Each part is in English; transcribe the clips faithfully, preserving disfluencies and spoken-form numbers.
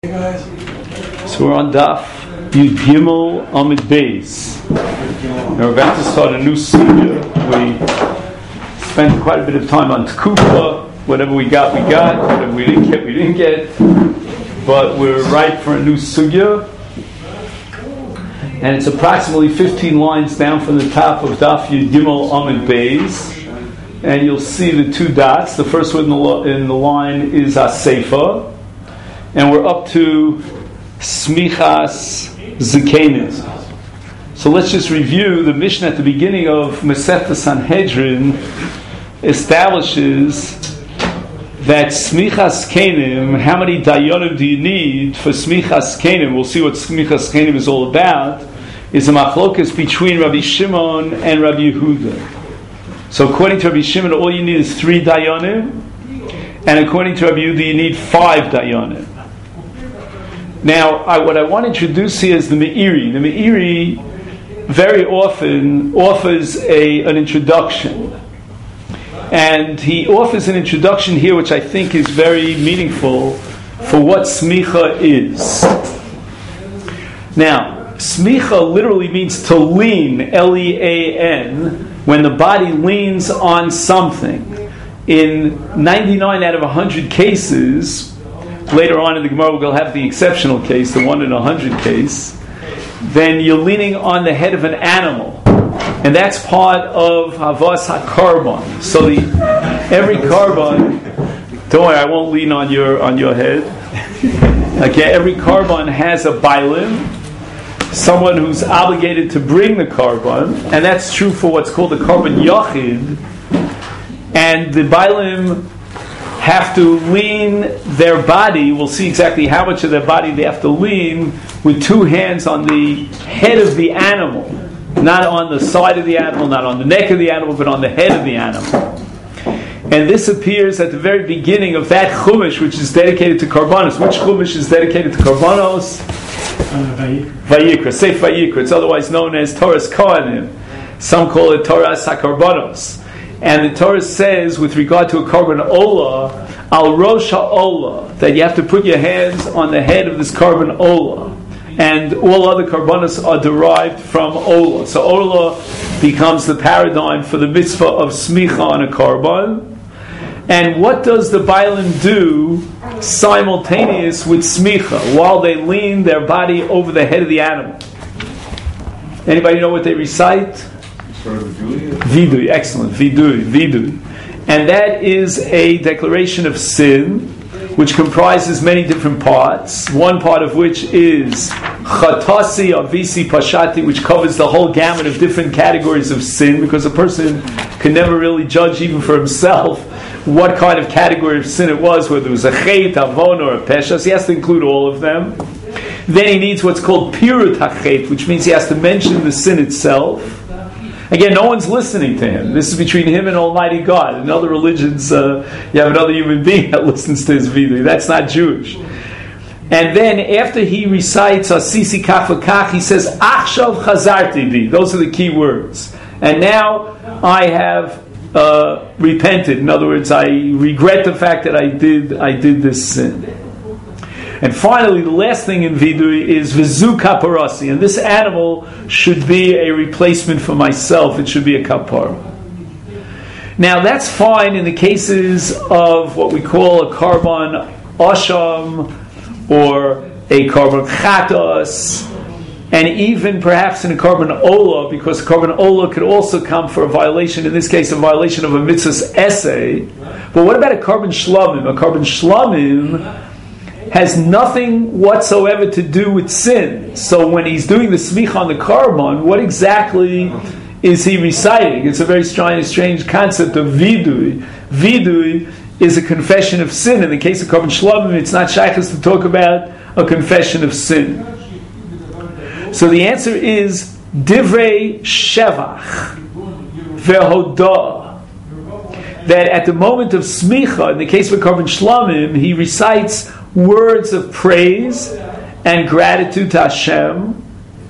So we're on Daf Yud Gimel Amid Beis. We're about to start a new sugya. We spent quite a bit of time on Tekufa. Whatever we got, we got. Whatever we didn't get, we didn't get. But we're ripe for a new sugya. And it's approximately fifteen lines down from the top of Daf Yud Gimel Amid Beis. And you'll see the two dots. The first one in the, lo- in the line is Aseifa. And we're up to Smichas Zikenim. So let's just review. The Mishnah at the beginning of Masechta Sanhedrin establishes that Smichas Kenim, how many dayanim do you need for Smichas Kenim? We'll see what Smichas Kenim is all about. Is a machlokas between Rabbi Shimon and Rabbi Yehuda. So according to Rabbi Shimon, all you need is three dayanim, and according to Rabbi Yehuda, you need five dayanim. Now, I, what I want to introduce here is the Meiri. The Meiri very often offers a, an introduction. And he offers an introduction here which I think is very meaningful for what smicha is. Now, smicha literally means to lean, L E A N, when the body leans on something. In ninety-nine out of one hundred cases, later on in the Gemara we'll have the exceptional case, the one in a hundred case, then you're leaning on the head of an animal. And that's part of Havas HaKarban. So the, every Karban, don't worry, I won't lean on your on your head. Okay, every Karban has a Bailim, someone who's obligated to bring the Karban, and that's true for what's called the Karban Yachid. And the Bailim have to lean their body, we'll see exactly how much of their body they have to lean, with two hands on the head of the animal. Not on the side of the animal, not on the neck of the animal, but on the head of the animal. And this appears at the very beginning of that Chumash, which is dedicated to Karbanos. Which Chumash is dedicated to Karbanos? Uh, Vayikra. Seif Vayikra. It's otherwise known as Torah's Kohanim. Some call it Torah's HaKarbanos. And the Torah says, with regard to a Karban Ola, Al Rosh HaOla, that you have to put your hands on the head of this Karban Ola. And all other Karbanos are derived from Ola. So Ola becomes the paradigm for the mitzvah of Smicha on a Karban. And what does the Bailim do simultaneous with Smicha, while they lean their body over the head of the animal? Anybody know what they recite? Vidui, excellent. Vidui, vidui. And that is a declaration of sin, which comprises many different parts. One part of which is Chatasi Avisi Pashati, which covers the whole gamut of different categories of sin, because a person can never really judge even for himself what kind of category of sin it was, whether it was a Chet, Avon, or a Pesha. So he has to include all of them. Then he needs what's called Pirut HaChet, which means he has to mention the sin itself. Again, no one's listening to him. This is between him and Almighty God. In other religions, uh, you have another human being that listens to his vidui. That's not Jewish. And then, after he recites Asisi Kach V'Kach, he says, Achshav Chazarti Bi. Those are the key words. And now I have uh, repented. In other words, I regret the fact that I did I did this sin. And finally, the last thing in vidui is vizu kaparasi, and this animal should be a replacement for myself. It should be a kapara. Now, that's fine in the cases of what we call a karban asham or a karban chatos, and even perhaps in a karban ola, because a karban ola could also come for a violation. In this case, a violation of a mitzvah's essay. But what about a karban shlamim? A karban shlamim has nothing whatsoever to do with sin. So when he's doing the smicha on the karban, what exactly is he reciting? It's a very strange, strange concept of vidui. Vidui is a confession of sin. In the case of karban shlamim, it's not shaykhs to talk about a confession of sin. So the answer is divrei shevach vehodah. That at the moment of smicha, in the case of karban shlamim, he recites words of praise and gratitude to Hashem.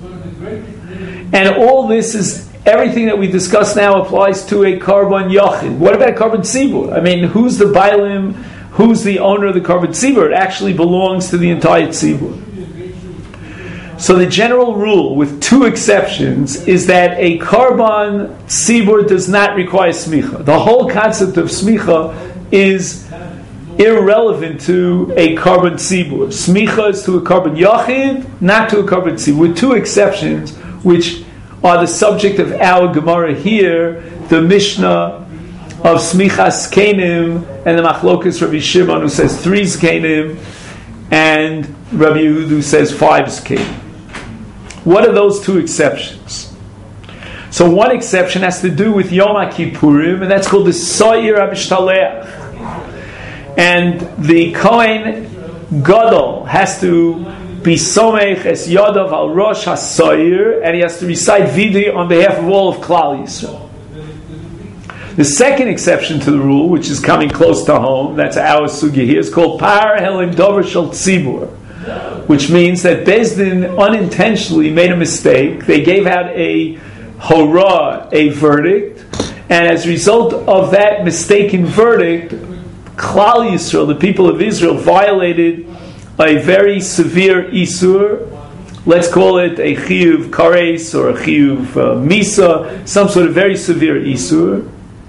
And all this is, everything that we discuss now applies to a karban yachid. What about a karban tzibur? I mean, who's the bailim who's the owner of the Korban Tzibur. It actually belongs to the entire Tzibur. So the general rule, with two exceptions, is that a Korban Tzibur does not require smicha. The whole concept of smicha is irrelevant to a Korban Tzibur. Smicha is to a Korban Yachid, not to a Korban Tzibur, with two exceptions, which are the subject of our Gemara here, the Mishnah of Smichas Zkenim, and the Machlokas Rabbi Shimon, who says three Zkenim, and Rabbi Yehuda, who says five Zkenim. What are those two exceptions? So one exception has to do with Yom HaKippurim, and that's called the Soyer HaMishtalech. And the Kohen Gadol has to be Somech Es Yadav Al Rosh HaSoyer, and he has to recite Vidui on behalf of all of Klal Yisrael. The second exception to the rule, which is coming close to home, that's our sugya here, is called Par Helim Dover Shel Tzibur, which means that Beis Din unintentionally made a mistake. They gave out a hora, a verdict, and as a result of that mistaken verdict, Klal Yisrael, the people of Israel, violated a very severe isur. Let's call it a chiyuv kares or a chiyuv uh, misa, some sort of very severe isur.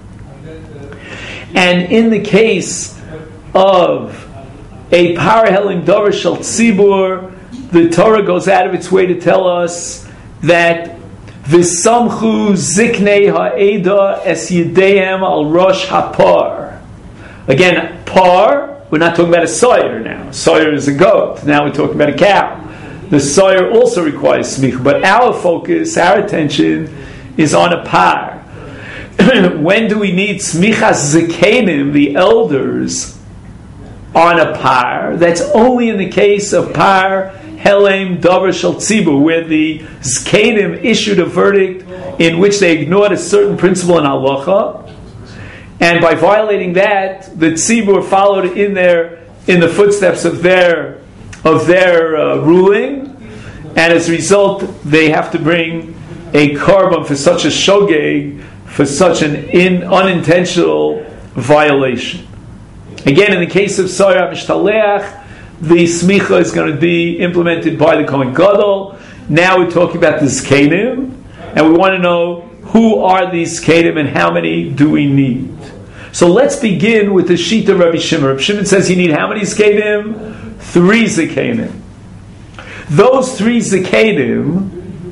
And in the case of a par helim davar shel tzibur, the Torah goes out of its way to tell us that v'samchu ziknei ha'eda es yedeihem al rosh hapar. Again, par, we're not talking about a sawyer now. A sawyer is a goat. Now we're talking about a cow. The sawyer also requires smicha, but our focus, our attention is on a par. When do we need smichas zikenim, the elders, on a par? That's only in the case of par helem davar shel tzibur, where the zikenim issued a verdict in which they ignored a certain principle in halacha, and by violating that, the tzibur followed in their in the footsteps of their of their uh, ruling, and as a result, they have to bring a korban for such a shogeg, for such an in, unintentional violation. Again, in the case of Soyer HaMishtalech, the smicha is going to be implemented by the Kohen Gadol. Now we're talking about the Zkenim, and we want to know who are these Zkenim and how many do we need. So let's begin with the sheet of Rabbi Shimon. Rabbi Shimon says you need how many Zkenim? Three Zkenim. Those three Zkenim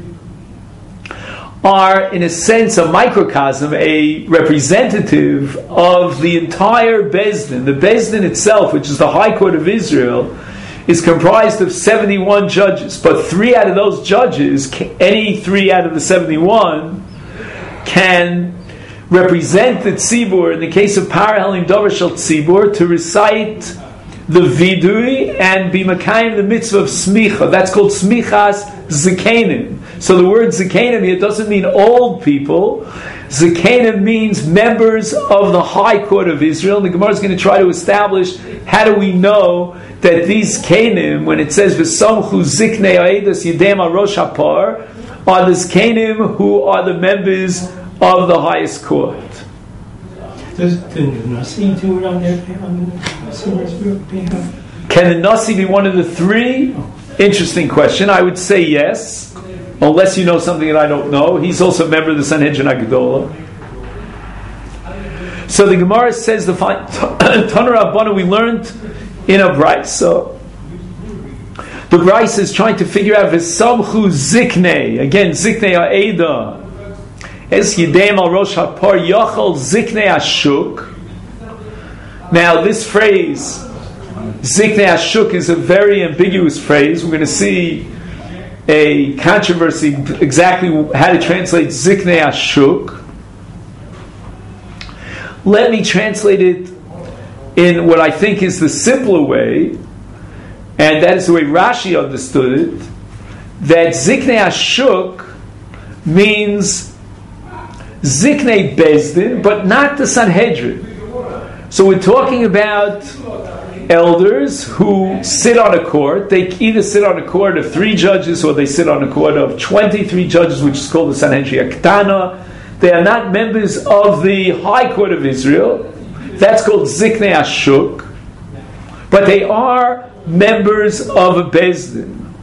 are, in a sense, a microcosm, a representative of the entire Beis Din. The Beis Din itself, which is the High Court of Israel, is comprised of seventy-one judges. But three out of those judges, any three out of the seventy-one, can represent the tzibur, in the case of Par Helim Davar Shel Tzibur, to recite the vidui and be makayim the mitzvah of smicha. That's called smichas zikenim. So the word zikenim here doesn't mean old people. Zikenim means members of the High Court of Israel. And the Gemara is going to try to establish how do we know that these kenim, when it says v'samchu ziknei ha'edas yedem arosh hapar, are the zikenim who are the members of the highest court. Does the Nasi do it on their behalf? Can the Nasi be one of the three? Interesting question. I would say yes, unless you know something that I don't know. He's also a member of the Sanhedrin HaGedolah. So the Gemara says the Tanur Rabbanu we learned in a brayso. The brayso is trying to figure out v'samchu ziknei. Again, ziknei ha'eda. Es yidem al rosh hapar yachal ziknei ashuk. Now this phrase, ziknei ashuk, is a very ambiguous phrase. We're going to see a controversy exactly how to translate ziknei ashuk. Let me translate it in what I think is the simpler way, and that is the way Rashi understood it, that ziknei ashuk means Ziknei Beis Din, but not the Sanhedrin. So we're talking about elders who sit on a court. They either sit on a court of three judges or they sit on a court of twenty-three judges, which is called the Sanhedrin Aktana. They are not members of the High Court of Israel. That's called Ziknei Ashuk. but they are members of a Beis Din.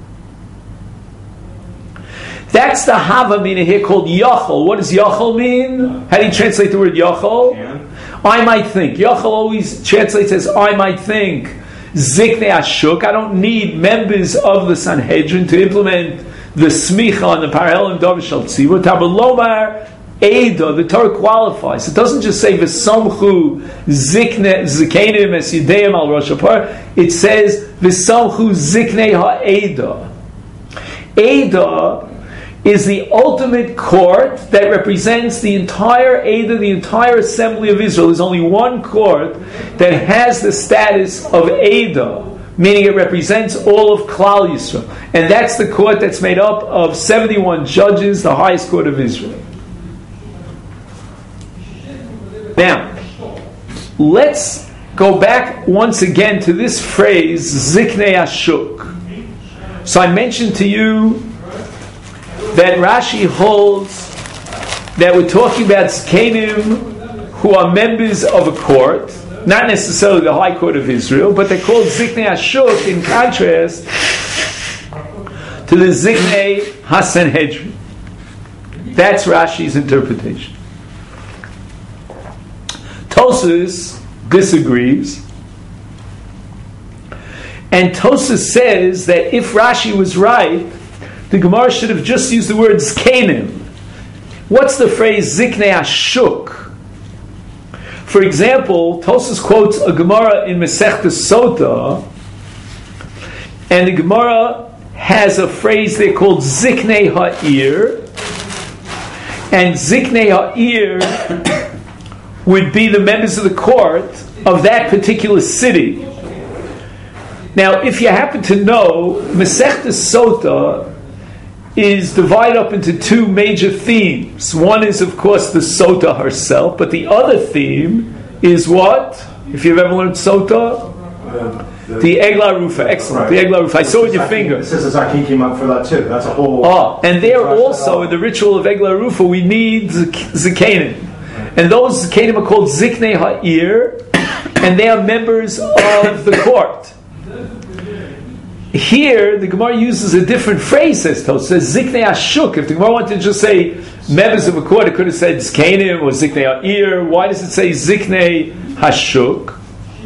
That's the Hava meaning here called Yachol. What does Yachol mean? How do you translate the word Yachol? Yeah. I might think. Yachol always translates as I might think. Ziknei Ashuk. I don't need members of the Sanhedrin to implement the smicha on the parallel and Davar Shel Tzibur. Tabalomar Eida, the Torah qualifies. It doesn't just say V'samchu zikne zikenim es yideim al rosh hapar. It says V'samchu ziknei ha'eda. Eda is the ultimate court that represents the entire Eda, the entire assembly of Israel. There's only one court that has the status of Eda, meaning it represents all of Klal Yisrael. And that's the court that's made up of seventy-one judges, the highest court of Israel. Now, let's go back once again to this phrase, Ziknei Ashuk. So I mentioned to you that Rashi holds that we're talking about Zkenim who are members of a court, not necessarily the High Court of Israel, but they're called Ziknei Ashuk in contrast to the Ziknei HaSanhedrin. That's Rashi's interpretation. Tosfos disagrees, and Tosfos says that if Rashi was right, the Gemara should have just used the word Zkenim. What's the phrase Ziknei Ashuk? For example, Tosfos quotes a Gemara in Masechtas Sota, and the Gemara has a phrase there called Ziknei Ha'ir, and Ziknei Ha'ir would be the members of the court of that particular city. Now, if you happen to know, Masechtas Sota is divided up into two major themes. One is, of course, the Sota herself, but the other theme is what? If you've ever learned Sota? The, the, the Eglah Rufa. Excellent. Right. The Eglah Rufa. I saw it in your finger. It says a Zakin came up for that too. That's a whole... Oh, and there also, in the ritual of Eglah Rufa, we need Zikanim. And those Zikanim are called Ziknei Ha'ir, and they are members of the court. Here, the Gemara uses a different phrase, says Tosfos. It says Ziknei Ashuk. If the Gemara wanted to just say members of a court, it could have said Zikanim or Ziknei Ha'ir. Why does it say Ziknei Hashuk?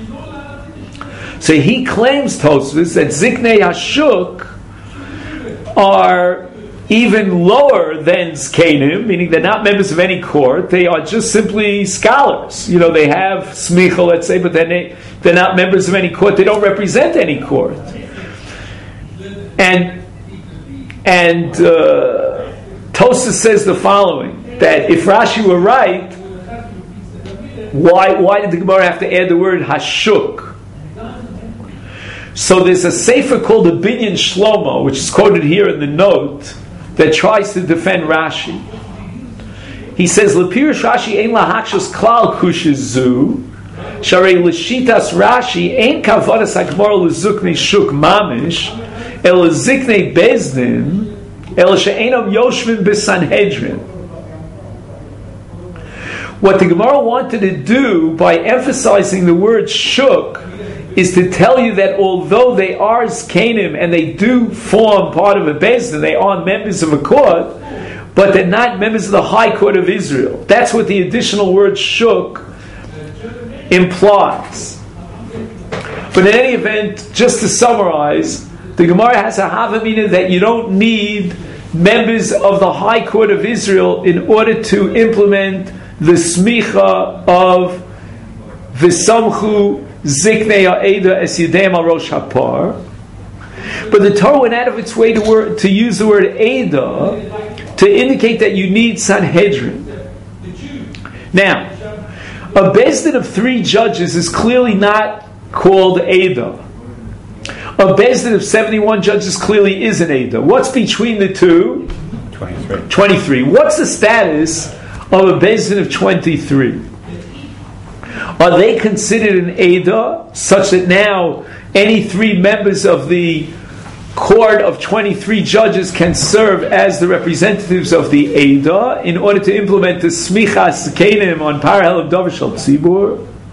So he claims, Tosfos, that Ziknei Hashuk are even lower than Zkenim, meaning they're not members of any court. They are just simply scholars. You know, they have smicha, let's say, but then they, they're not members of any court. They don't represent any court. And and uh, Tosfos says the following, that if Rashi were right, why why did the Gemara have to add the word Hashuk? So there's a sefer called the Binyan Shlomo, which is quoted here in the note, that tries to defend Rashi. He says, "L'pirish Rashi ein lahakshos klal kushizu, sharei l'shitas Rashi ein kavadas hakmar l'zuknei shuk mamish, el l'ziknei Beis Din, el she'enam yoshvim b'sanhedrin." What the Gemara wanted to do by emphasizing the word shuk is to tell you that although they are Zkenim and they do form part of a Beis Din, they are members of a court, but they're not members of the High Court of Israel. That's what the additional word shuk implies. But in any event, just to summarize, the Gemara has a havamina that you don't need members of the High Court of Israel in order to implement the smicha of V'samchu Ziknei Ha'eda es Yideim al Rosh Hapar. But the Torah went out of its way to, word, to use the word Eda to indicate that you need Sanhedrin. Now, a Beis Din of three judges is clearly not called Eda. A Beis Din of seventy-one judges clearly is an Eda. What's between the two? twenty-three. twenty-three. What's the status of a Beis Din of twenty-three? Are they considered an Eda, such that now any three members of the court of twenty-three judges can serve as the representatives of the Eda in order to implement the Smichas Zkenim on parallel of Davar Shel Tzibur?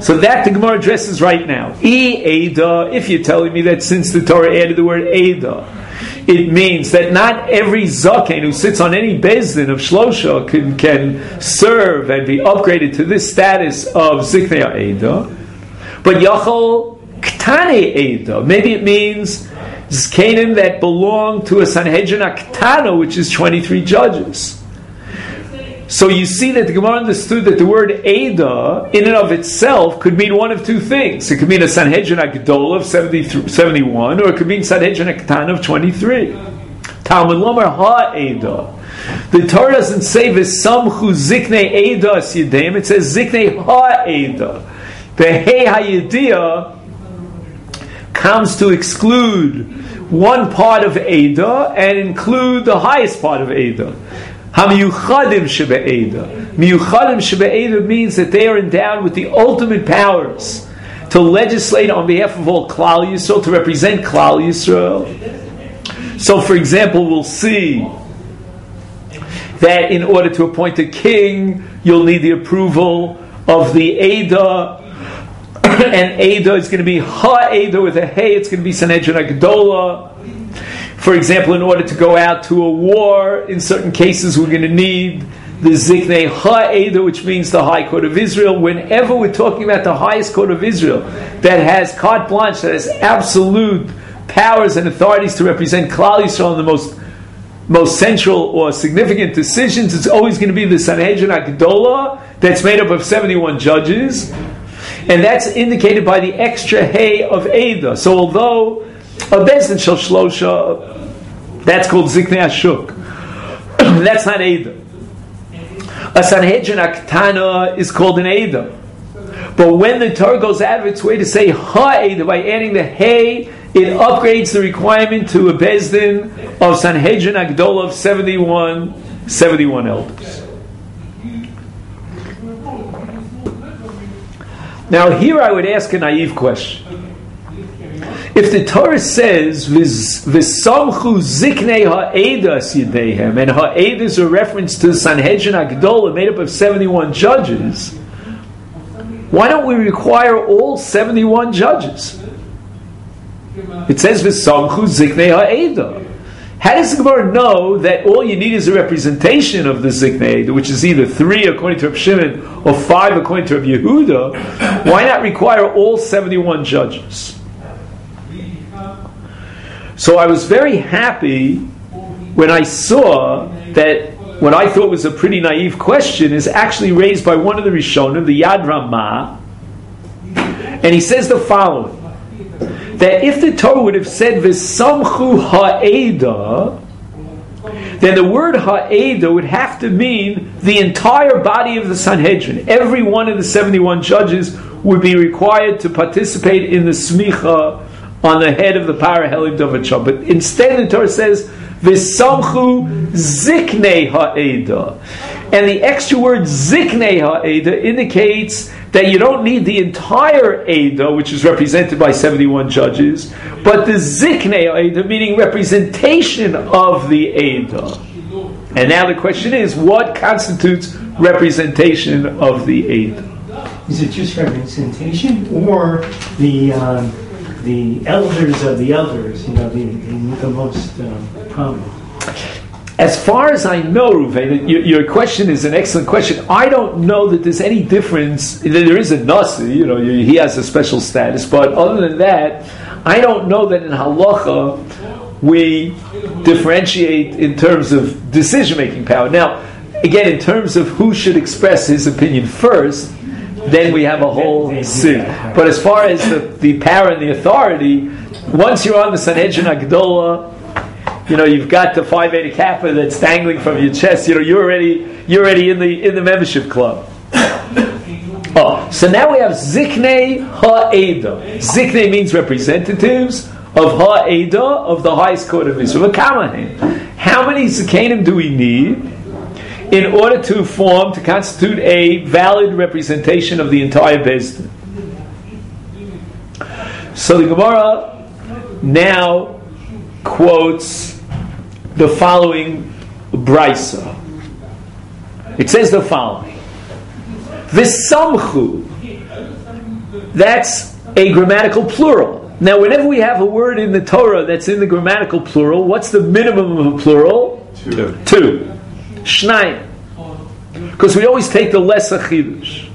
So that the Gemara addresses right now. E Eda, if you're telling me that since the Torah added the word Eda, it means that not every Zaken who sits on any Bezdin of Shlosha can, can serve and be upgraded to this status of Ziknei Eda, but Yachol Ktane Eda. Maybe it means Zkanim that belong to a Sanhedrin Aktana, which is twenty-three judges. So you see that the Gemara understood that the word Eda, in and of itself, could mean one of two things. It could mean a Sanhedrin Agdola of seventy-one, or it could mean Sanhedrin Aktana of twenty-three. Talmud Lomar Ha-Eda. The Torah doesn't say V'samchu Ziknei Eda as Yedeim, it says Ziknei Ha-Eda. The Hei HaYediyah comes to exclude one part of Eda and include the highest part of Eda. Hamiyuchadim shebe'eda. Miyuchadim shebe'eda means that they are endowed with the ultimate powers to legislate on behalf of all Klal Yisrael, to represent Klal Yisrael. So, for example, we'll see that in order to appoint a king, you'll need the approval of the Eda, and Eda is going to be Ha-Eda with a Hey, it's going to be Sanhedrin Agdola. For example, in order to go out to a war, in certain cases we're going to need the Ziknei Ha-Eda, which means the High Court of Israel. Whenever we're talking about the highest court of Israel, that has carte blanche, that has absolute powers and authorities to represent Klal Yisrael in the most, most central or significant decisions, it's always going to be the Sanhedrin Agdola, that's made up of seventy-one judges, and that's indicated by the extra Hey of Eda. So although a Bezdin Shel Shlosha, that's called Ziknei Ashuk. That's not Eda. A Sanhedrin Aktana is called an Eda. But when the Torah goes out of its way to say Ha-Eda, by adding the Hey, it upgrades the requirement to a Bezdin of Sanhedrin Agdola of seventy-one, seventy-one elders. Now here I would ask a naive question. If the Torah says V'samchu ziknei ha'edas yedeihem, and ha'edas is a reference to the Sanhedrin Agdola made up of seventy-one judges, why don't we require all seventy-one judges? It says V'samchu ziknei ha'edah. How does the Gemara know that all you need is a representation of the Ziknei, which is either three according to Reb Shimon or five according to Reb Yehuda? Why not require all seventy-one judges? So I was very happy when I saw that what I thought was a pretty naive question is actually raised by one of the Rishonim, the Yad Ramah, and he says the following: that if the Torah would have said V'samchu ha'eda, then the word ha'eda would have to mean the entire body of the Sanhedrin. Every one of the seventy-one judges would be required to participate in the smicha on the head of the Paraheliv Dovachah. But instead the Torah says V'samchu ziknei ha'eda. And the extra word ziknei ha'eda indicates that you don't need the entire Eda, which is represented by seventy-one judges, but the ziknei ha'eda, meaning representation of the Eda. And now the question is, what constitutes representation of the Eda? Is it just representation, or the um, the elders of the elders? You know, the the, the most um, prominent. As far as I know, Ruvain, your, your question is an excellent question. I don't know that there's any difference. There is a Nasi, you know, he has a special status, but other than that, I don't know that in Halacha we differentiate in terms of decision-making power. Now, again, in terms of who should express his opinion first, then we have a whole thing. But as far as the, the power and the authority, once you're on the Sanhedrin Agdola, you know, you've got the Phi Beta Kappa that's dangling from your chest. You know, you're already you're already in the in the membership club. Oh, so now we have Ziknei Ha'eda. Ziknei means representatives of Ha'eda, of the highest court of Israel. How many Zikanim do we need in order to form, to constitute a valid representation of the entire Bezdin? So the Gemara now quotes the following brisa. It says the following: V'samchu that's a grammatical plural. Now, whenever we have a word in the Torah that's in the grammatical plural, what's the minimum of a plural? Two. Two. Shnayim. Because we always take the lesser chidush.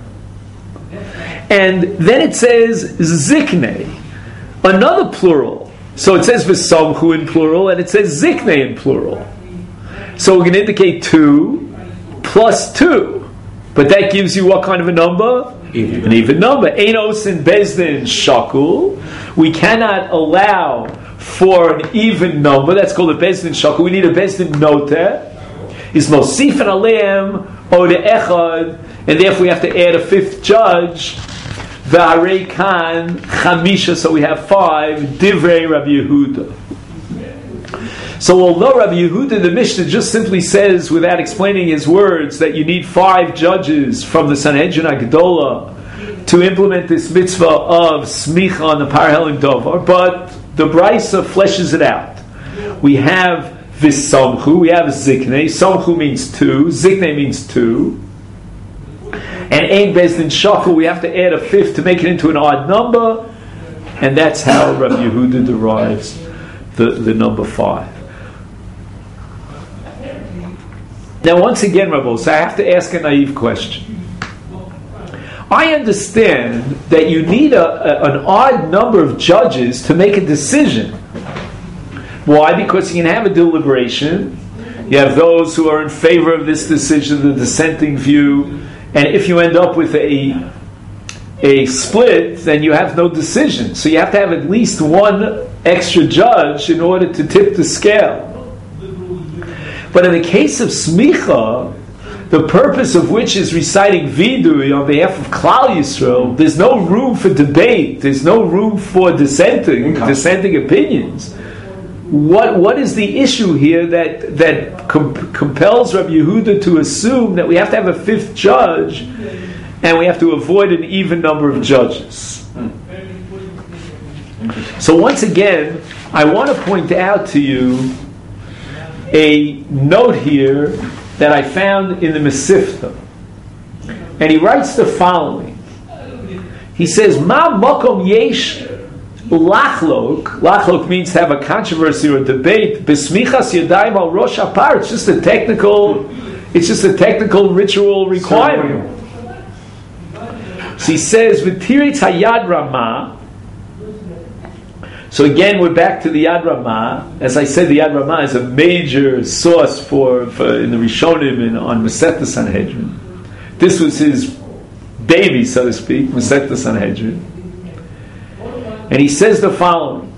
And then it says zikne, another plural. So it says v'samchu in plural, and it says zikne in plural. So we're going to indicate two plus two. But that gives you what kind of a number? Even. An even number. Einos in bezdin shakul. We cannot allow for an even number. That's called a bezdin shakul. We need a bezdin noteh. Is mosif and aleim or the echad, and therefore we have to add a fifth judge. V'harei kan chamisha, so we have five. Divrei Rabbi Yehuda. So although Rabbi Yehuda, the Mishnah just simply says, without explaining his words, that you need five judges from the Sanhedrin Agdola to implement this mitzvah of smicha on the parhelim dovar, but the Brisa fleshes it out. We have V'samchu, we have zikne. Samchu means two, zikne means two. And ein bezdin shakul, we have to add a fifth to make it into an odd number. And that's how Rabbi Yehuda derives the, the number five. Now once again, Rabbi, so I have to ask a naive question. I understand that you need a, a, an odd number of judges to make a decision. Why? Because you can have a deliberation. You have those who are in favor of this decision, the dissenting view, and if you end up with a a split, then you have no decision. So you have to have at least one extra judge in order to tip the scale. But in the case of smicha, the purpose of which is reciting vidui on behalf of Klal Yisrael, there's no room for debate. There's no room for dissenting, okay. dissenting opinions. What what is the issue here that that com- compels Rabbi Yehuda to assume that we have to have a fifth judge and we have to avoid an even number of judges? So once again, I want to point out to you a note here that I found in the Mesifta. And he writes the following. He says, Ma makom yesh lachlok. Lachlok means to have a controversy or a debate. Besmichas yadayim al rosh hapar. It's just a technical, it's just a technical ritual requirement. So he says, V'tiritz hayad ramah. So again, we're back to the Yad Ramah. As I said, the Yad Ramah is a major source for, for in the Rishonim and on Masechta Sanhedrin. This was his baby, so to speak, Masechta Sanhedrin. And he says the following: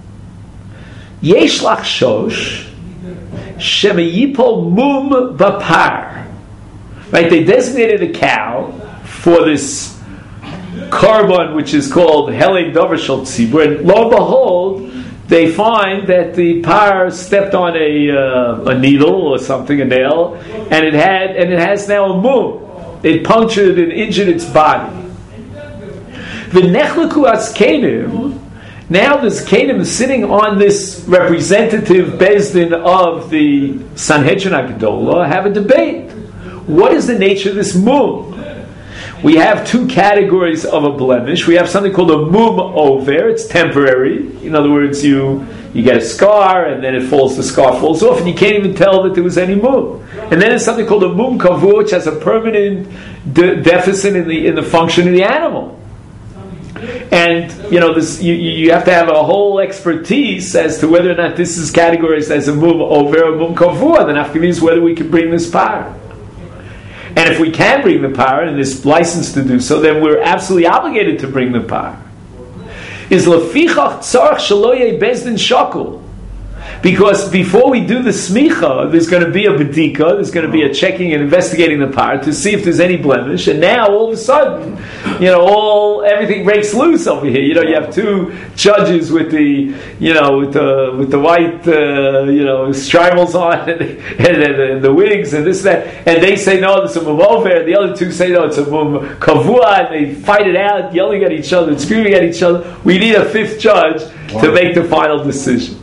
Yesh lachshosh shemeyipol mum bapar. Right? They designated a cow for this Korban, which is called Helei Dover Shel Tzibur, and lo and behold, they find that the par stepped on a uh, a needle or something, a nail, and it had and it has now a mum. It punctured and injured its body. V'nechleku askenim. Now the Zkenim is sitting on this representative bezdin of the Sanhedrin Agdola, have a debate. What is the nature of this mum? We have two categories of a blemish. We have something called a mum over. It's temporary. In other words, you you get a scar, and then it falls. The scar falls off, and you can't even tell that there was any mum. And then there's something called a mum kavu, which has a permanent de- deficit in the in the function of the animal. And you know, this you, you have to have a whole expertise as to whether or not this is categorized as a mum over or mum kavu. Then after means whether we can bring this par. And if we can bring the power and this license to do so, then we're absolutely obligated to bring the power. Is lefichach tzarach shaloye bezdin shakul. Because before we do the smicha, there's going to be a bedika, there's going to be a checking and investigating the power to see if there's any blemish. And now, all of a sudden, you know, all everything breaks loose over here. You know, you have two judges with the, you know, with the with the white, uh, you know, strimals on and, and, and, and the wigs and this and that, and they say no, it's a mum over, and the other two say no, it's a mum kavua, and they fight it out, yelling at each other, and screaming at each other. We need a fifth judge wow. to make the final decision.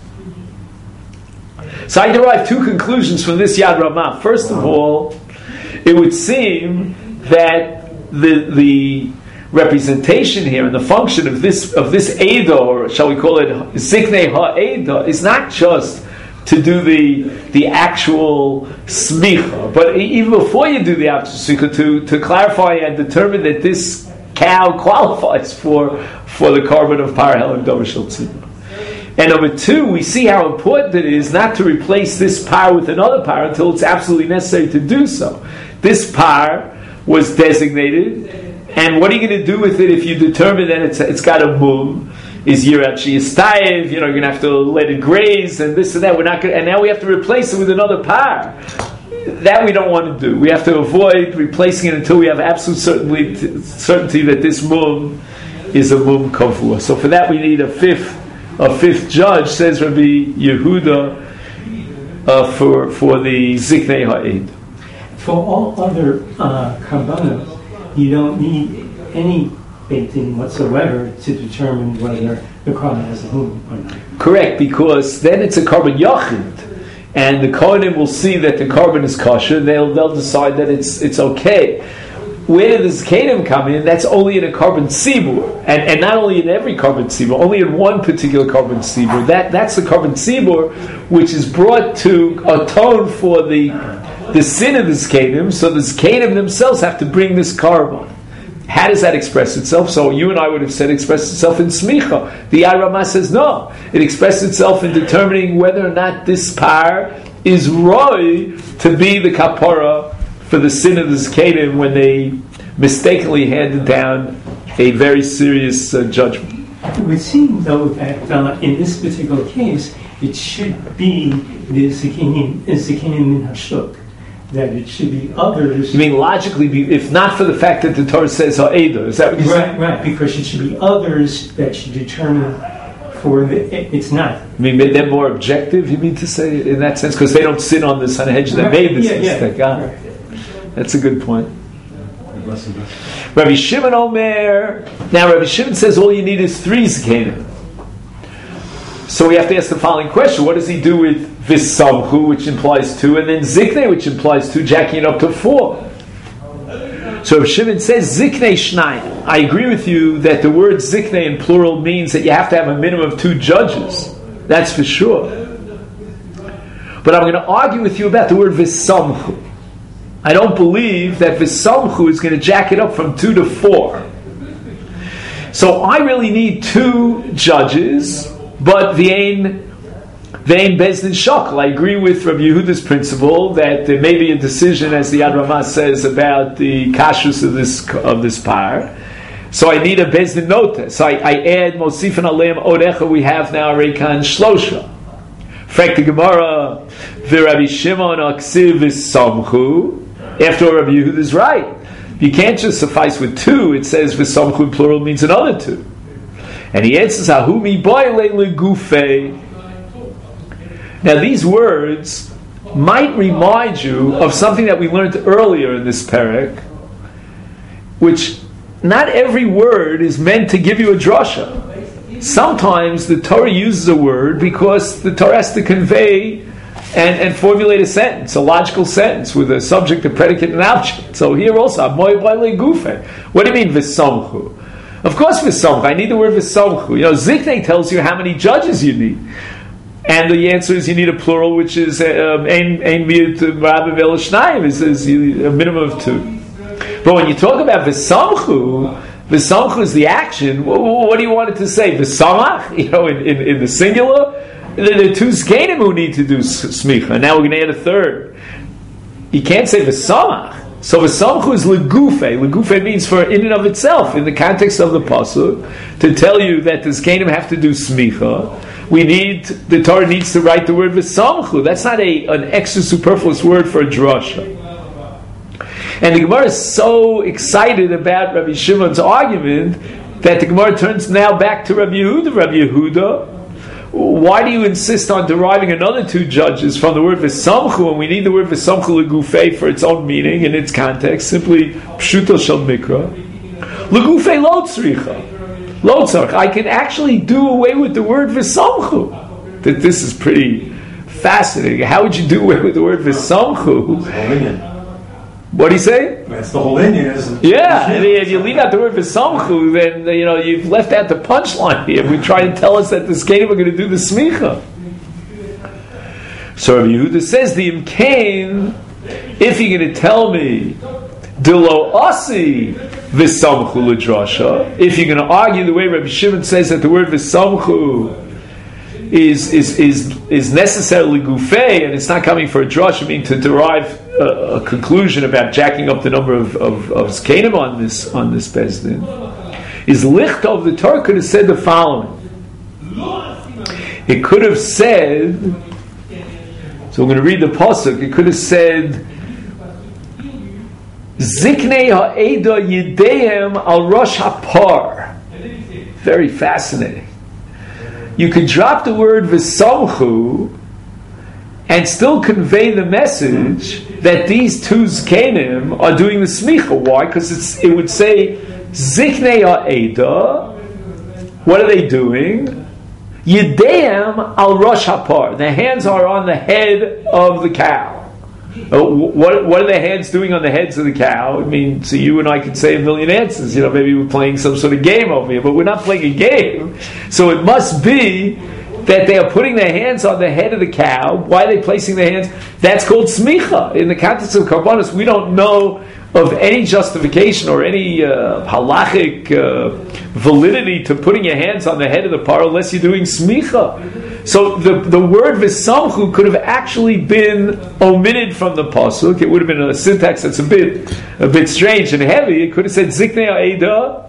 So I derive two conclusions from this Yad Ramah. First of all, it would seem that the the representation here and the function of this of this Eidah, or shall we call it Ziknei Ha-Eidah, is not just to do the the actual smicha, but even before you do the actual smicha, to, to clarify and determine that this cow qualifies for for the carbon of Par Helam Dover Shel Tzibur. And number two, we see how important it is not to replace this par with another par until it's absolutely necessary to do so. This par was designated, and what are you going to do with it if you determine that it's it's got a mum? Is Yirat Shiyistayev, you know, you're going to have to let it graze and this and that. We're not going to, and now we have to replace it with another par. That we don't want to do. We have to avoid replacing it until we have absolute certainty, certainty that this mum is a mum kavua. So for that we need a fifth, a fifth judge, says Rabbi Yehuda, uh, for for the Ziknei Ha'ed. For all other uh, karbanos, you don't need any beitin whatsoever to determine whether the carbon has a mum or not. Correct, because then it's a carbon yachid, and the kohanim will see that the carbon is kosher. They'll they'll decide that it's it's okay. Where does Zikanim come in? That's only in a carbon tzibur, and and not only in every carbon tzibur, only in one particular carbon tzibur. That that's the carbon tzibur which is brought to atone for the the sin of the Zikanim. So the Zikanim themselves have to bring this carbon. How does that express itself? So you and I would have said it expresses itself in smicha. The Ayramah says no. It expresses itself in determining whether or not this par is roi to be the kapara for the sin of the Zikanim when they mistakenly handed down a very serious uh, judgment. It would seem, though, that uh, in this particular case, it should be the Zikanim min hashuk. That it should be others. You mean logically, be, if not for the fact that the Torah says ha'edah, is that what you're right, saying? Right, because it should be others that should determine for the. It, it's not. I mean, they're more objective, you mean to say, in that sense? Because they don't sit on the Sanhedrin that right. made this yeah, mistake. Yeah. Ah, Right. that's a good point. Rabbi Shimon Omer. Now, Rabbi Shimon says all you need is three Zikanim. So we have to ask the following question: what does he do with Visamchu, which implies two, and then Ziknei, which implies two, jacking it up to four? So Rabbi Shimon says Ziknei Shnayim. I agree with you that the word Ziknei in plural means that you have to have a minimum of two judges. That's for sure. But I'm going to argue with you about the word Visamchu. I don't believe that Visamchu is going to jack it up from two to four. So I really need two judges, but V'ein V'ein Bezdin Shakal. I agree with Rabbi Yehuda's principle that there may be a decision, as the Yad Ramah says, about the kashrus of this of this par. So I need a Bezdin Nota. So I, I add Mosifan Aleim Orecha. We have now Reikan Shlosha. Frek the Gemara, V'Rabbi Shimon Aksiv V'Samchu. After all, Rabbi Yehuda is right. You can't just suffice with two. It says V'Samchu plural means another two. And he answers, Ahumi boile legufei. Now these words might remind you of something that we learned earlier in this perek, which not every word is meant to give you a drasha. Sometimes the Torah uses a word because the Torah has to convey and, and formulate a sentence, a logical sentence with a subject, a predicate, and an object. So here also, Amoy boile legufei. What do you mean v'samchu? Of course, v'samchu. I need the word v'samchu. You know, Ziknei tells you how many judges you need. And the answer is you need a plural, which is ein ein miyut rabbi vel shnayim, is a minimum of two. But when you talk about v'samchu, v'samchu is the action. What, what do you want it to say? V'samach? You know, in, in, in the singular, there are two zkanim who need to do smicha. And now we're going to add a third. You can't say v'samach. So v'samchu is legufei. Legufei means for in and of itself, in the context of the pasuk, to tell you that the zkanim have to do smicha. We need, the Torah needs to write the word v'samchu. That's not a an extra superfluous word for a drasha. And the Gemara is so excited about Rabbi Shimon's argument that the Gemara turns now back to Rabbi Yehuda. Rabbi Yehuda, why do you insist on deriving another two judges from the word v'samchu, and we need the word v'samchu legufei for its own meaning in its context? Simply pshuto shel mikra. Legufei lo tzricha. I can actually do away with the word v'samchu. That this is pretty fascinating. How would you do away with the word v'samchu? What do you say? That's the whole Indian, isn't it? Yeah, I mean, if you leave out the word v'samchu, then you know you've left out the punchline here. We try to tell us that the Skanim are going to do the smicha. So Rabbi Yehuda says the imkain. If you're going to tell me dilo asi v'samchu l'drasha, if you're going to argue the way Rabbi Shimon says that the word v'samchu is is is is necessarily gufei and it's not coming for a drush, I mean to derive a, a conclusion about jacking up the number of of, of zkanim on this on this bezdin, is lichtov. The Torah could have said the following. It could have said. So we're going to read the pasuk. It could have said, "Ziknei ha'eda yideim al rosh hapar." Very fascinating. You could drop the word v'samchu and still convey the message that these two zkanim are doing the smicha. Why? Because it's it would say Ziknei ha'eda. What are they doing? Yideim al rosh hapar. The hands are on the head of the cow. Uh, what what are the hands doing on the heads of the cow? I mean, so you and I could say a million answers. You know, maybe we're playing some sort of game over here, but we're not playing a game. So it must be that they are putting their hands on the head of the cow. Why are they placing their hands? That's called smicha. In the context of karbanos, we don't know of any justification or any uh, halachic uh, validity to putting your hands on the head of the par unless you're doing smicha. So the, the word v'samchu could have actually been omitted from the pasuk. It would have been a syntax that's a bit a bit strange and heavy. It could have said ziknei ha'eda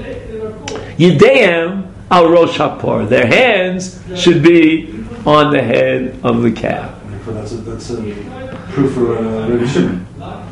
yideim al rosh hapar. Their hands should be on the head of the cow. That's a, that's a proof for uh, Rabbi Shimon.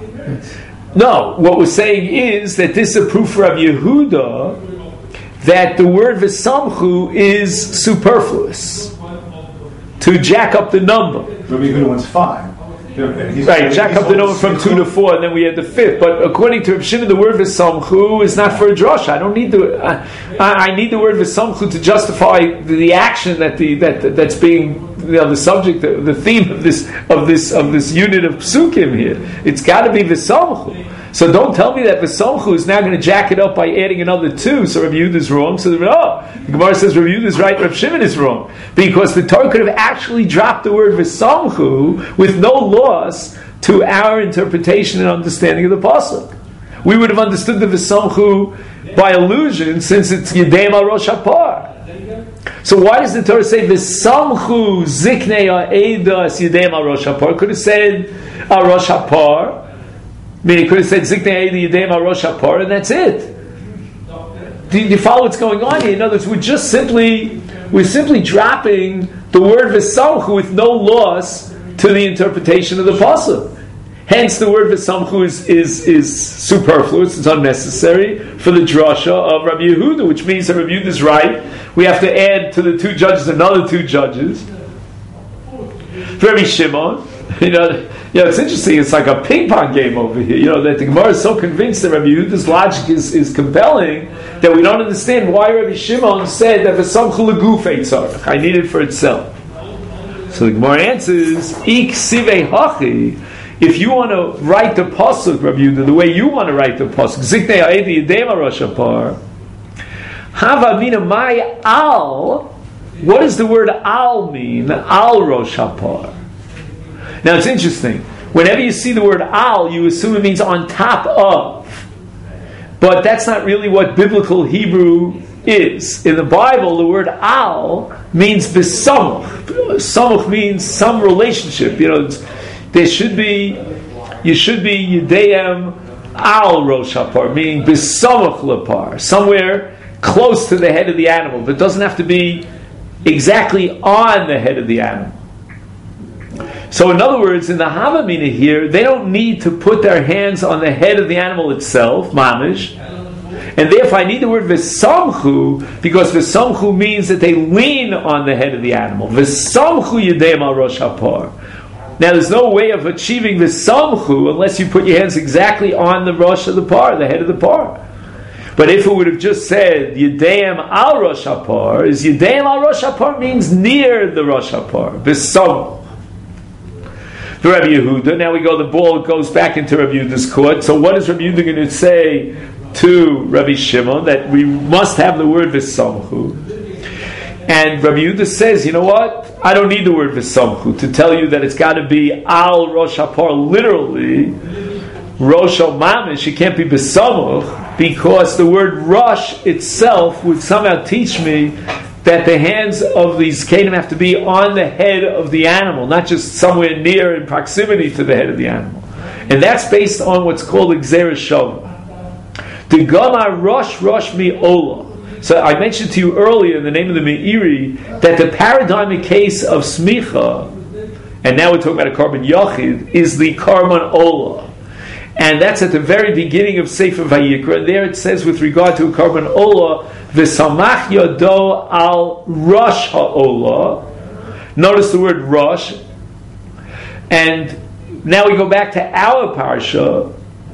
No, what we're saying is that this is a proof for Rabbi Yehuda that the word v'samchu is superfluous to jack up the number. Rabbi Yehuda wants five. He's, right, jack up the number from two to four, and then we had the fifth. But according to Rabbi Shimon, the word v'samchu is not for a drasha. I don't need the. I, I need the word v'samchu to justify the action that the that that's being. You know, the subject, the, the theme of this of this of this unit of psukim here. It's got to be v'samchu. So don't tell me that v'samchu is now going to jack it up by adding another two. So Rabbi Yehuda is wrong. So oh, the Gemara says Rabbi Yehuda is right. Rabbi Shimon is wrong because the Torah could have actually dropped the word v'samchu with no loss to our interpretation and understanding of the pasuk. We would have understood the v'samchu by allusion since it's Yedeim al Rosh Hapar. So why does the Torah say v'samchu ziknei ha'eda Yedeim al Rosh Hapar? Could have said al Rosh Hapar. I mean, it could have said ziknei ha'eda Yedeim al Rosh Hapar, and that's it. Do you, do you follow what's going on here? In other words, we're just simply we're simply dropping the word v'samchu with no loss to the interpretation of the pasuk. Hence, the word v'samchu is, is, is superfluous, it's unnecessary for the drasha of Rabbi Yehuda, which means that Rabbi Yehuda is right. We have to add to the two judges another two judges. For Rabbi Shimon, you know, you know, it's interesting, it's like a ping pong game over here. You know, that the Gemara is so convinced that Rabbi Yehuda's logic is, is compelling that we don't understand why Rabbi Shimon said that v'samchu l'gufei tzarech, I need it for itself. So the Gemara answers, Ik sivei hachi. If you want to write the pasuk, Rabbi Yehuda, the way you want to write the pasuk, ziknei ha'eda yedeim al rosh hapar, hava mina mai al. What does the word al mean? Al rosh hapar. Now it's interesting. Whenever you see the word al, you assume it means on top of, but that's not really what biblical Hebrew is. In the Bible, the word al means besamuch. Samuch means some relationship. You know. It's, There should be, you should be Yedeim al Rosh Hapar, meaning B'samach Lepar, somewhere close to the head of the animal, but it doesn't have to be exactly on the head of the animal. So in other words, in the Havamina here, they don't need to put their hands on the head of the animal itself, mamish, and therefore I need the word V'samchu, because V'samchu means that they lean on the head of the animal. V'samchu Yedeim al Rosh Hapar. Now, there's no way of achieving the samchu unless you put your hands exactly on the rosh of the par, the head of the par. But if it would have just said Yedeim al Rosh Hapar, is Yedeim al Rosh Hapar means near the Rosh Hapar, besam. For Rabbi Yehuda, now we go, the ball goes back into Rabbi Yehuda's court. So what is Rabbi Yehuda going to say to Rabbi Shimon? That we must have the word v'samchu. And Rabbi Yehuda says, you know what? I don't need the word v'samchu to tell you that it's got to be al rosh hapar, literally, rosh mamish. It can't be b'samuch, because the word rosh itself would somehow teach me that the hands of these Zekanim have to be on the head of the animal, not just somewhere near in proximity to the head of the animal. And that's based on what's called Gzeira Shava. The Gamar Rosh Rosh Mi Ola. So I mentioned to you earlier in the name of the Meiri that the paradigmic case of Smicha, and now we're talking about a Karban Yachid, is the Karban Ola. And that's at the very beginning of Sefer Vayikra. There it says with regard to a Karban Ola, V'samach Yado al Rosh Ha'ola. Notice the word Rosh. And now we go back to our Parsha,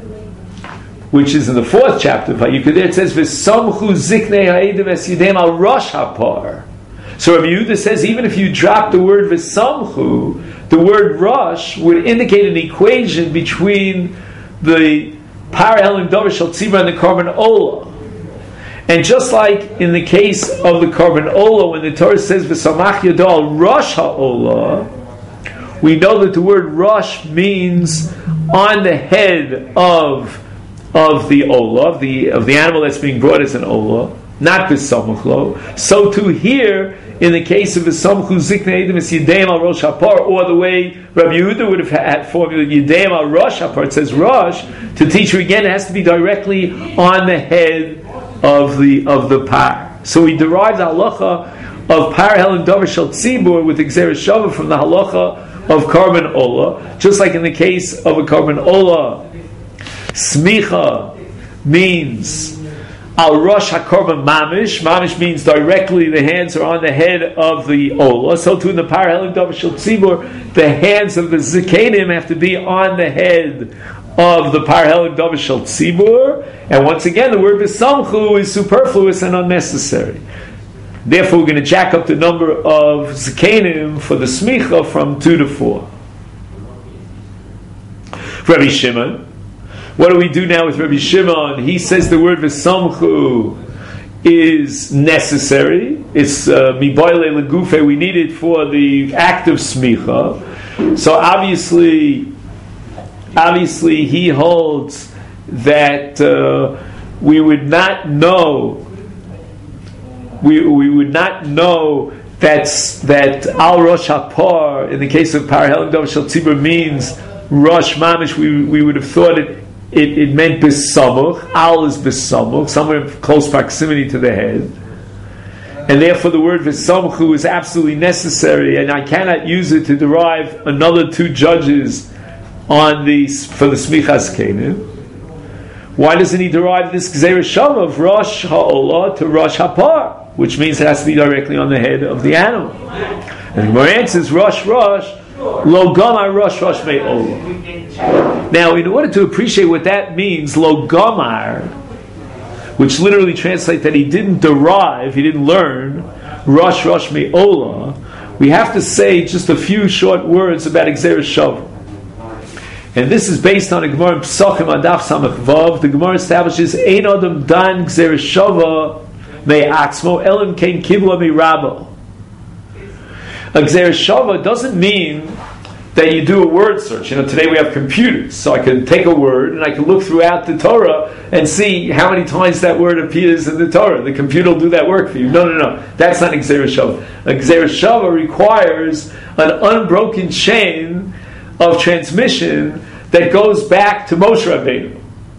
which is in the fourth chapter of Vayikra. There it says, V'samchu ziknei ha'edim es yidem al Rosh Ha'par. So Rabbi Yehuda says, even if you drop the word V'samchu, the word Rosh would indicate an equation between the Par Helim Dover Shel Tzibur and the Karban Ola. And just like in the case of the Karban Ola, when the Torah says V'samach Yado Rosh HaOla, we know that the word Rosh means on the head of of the Ola, of the of the animal that's being brought as an Ola, not V'samach Lo. So too here, in the case of V'samchu Ziknei Eidim Es Yideim Al Rosh Hapar, or the way Rabbi Yehuda would have had formulated Yideim Al Rosh Hapar, it says Rosh, to teach you again, it has to be directly on the head of the of the par. So we derive the halacha of Par Helim Dover Shel Tzibur with Gzeira Shava from the halacha of Karban Ola, just like in the case of a Karban Ola, Smicha means Al Rosh HaKorban Mamish. Mamish means directly the hands are on the head of the Ola. So too in the Par Helim Dover Shel Tzibur, the hands of the Zekanim have to be on the head of the Par Helim Dover Shel Tzibur. And once again, the word V'samchu is superfluous and unnecessary. Therefore, we're going to jack up the number of Zekanim for the Smicha from two to four. Rabbi Shimon. What do we do now with Rabbi Shimon? He says the word V'samchu is necessary. It's miboile legufe. We need it for the act of smicha. So obviously, obviously, he holds that uh, we would not know. We we would not know that's that al rosh hapar in the case of Par Helim Dover Shel Tzibur means rosh mamish. We we would have thought it. It, it meant bisamuch. Al is bisamuch, somewhere in close proximity to the head, and therefore the word v'samchu is absolutely necessary. And I cannot use it to derive another two judges on the for the smichas kenim. Why doesn't he derive this gzeira shava of Rosh Ha'olah to Rosh Hapar, which means it has to be directly on the head of the animal? And the Gemara answers Rosh Rosh Lo Gamar Rosh Rosh Me Olah. Now, in order to appreciate what that means, Lo Gamar, which literally translates that he didn't derive, he didn't learn Rosh Rosh Me Olah, we have to say just a few short words about Gzeira Shava. And this is based on a Gemara in Pesachim Adaf Samach Vav. The Gemara establishes Ein Adam Dan Gzeira Shava Me Atzmo Elim Kein Kibla Me Rabbo. A Gzeira Shava doesn't mean that you do a word search. You know, today we have computers, so I can take a word and I can look throughout the Torah and see how many times that word appears in the Torah. The computer will do that work for you. No, no, no. That's not a Gzeira Shava. A Gzeira Shava requires an unbroken chain of transmission that goes back to Moshe Rabbeinu.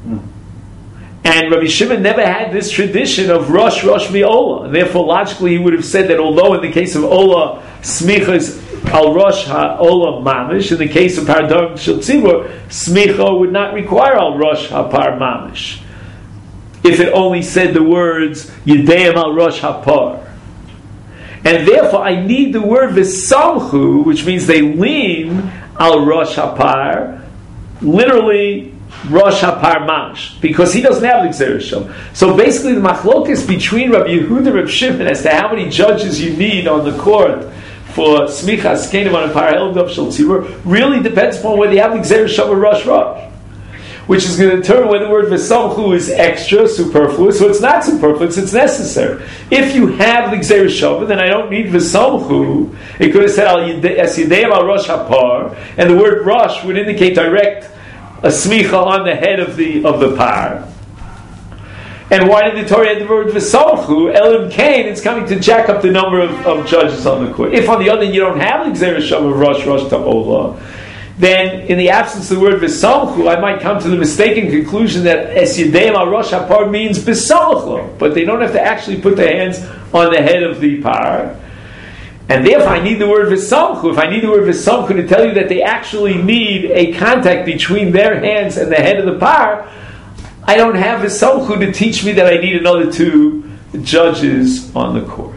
And Rabbi Shimon never had this tradition of Rosh Rosh Mi Olah. And therefore, logically, he would have said that although in the case of Olah, Smicha is Al Rosh HaOlah Mamish, in the case of Par Helim Shel Tzibur, Smicha would not require Al Rosh HaPar Mamish, if it only said the words Yedeim Al Rosh HaPar. And therefore, I need the word V'samchu, which means they lean Al Rosh HaPar, literally Rosh Hapar Mamish, because he doesn't have the Gzeira Shava. So basically, the machlokes between Rabbi Yehuda and Rabbi Shimon as to how many judges you need on the court for smichas kenim on a parahel dov shel tzibur really depends upon whether you have l'gzeira shava rosh rosh, which is going to determine whether the word v'samchu is extra, superfluous, or it's not superfluous, it's necessary. If you have l'gzeira shava, then I don't need v'samchu. It could have said es yidei al rosh hapar, and the word rosh would indicate direct a smicha on the head of the of the par. And why did the Torah add the word v'samchu? Elim Kain, it's coming to jack up the number of, of judges on the court. If on the other hand you don't have l'gzeira shava of rosh rosh ta'olah, then in the absence of the word v'samchu, I might come to the mistaken conclusion that es yidei al rosh hapar means v'samchu, but they don't have to actually put their hands on the head of the par. And therefore I need the word v'samchu. If I need the word v'samchu to tell you that they actually need a contact between their hands and the head of the par, I don't have v'samchu to teach me that I need another two judges on the court.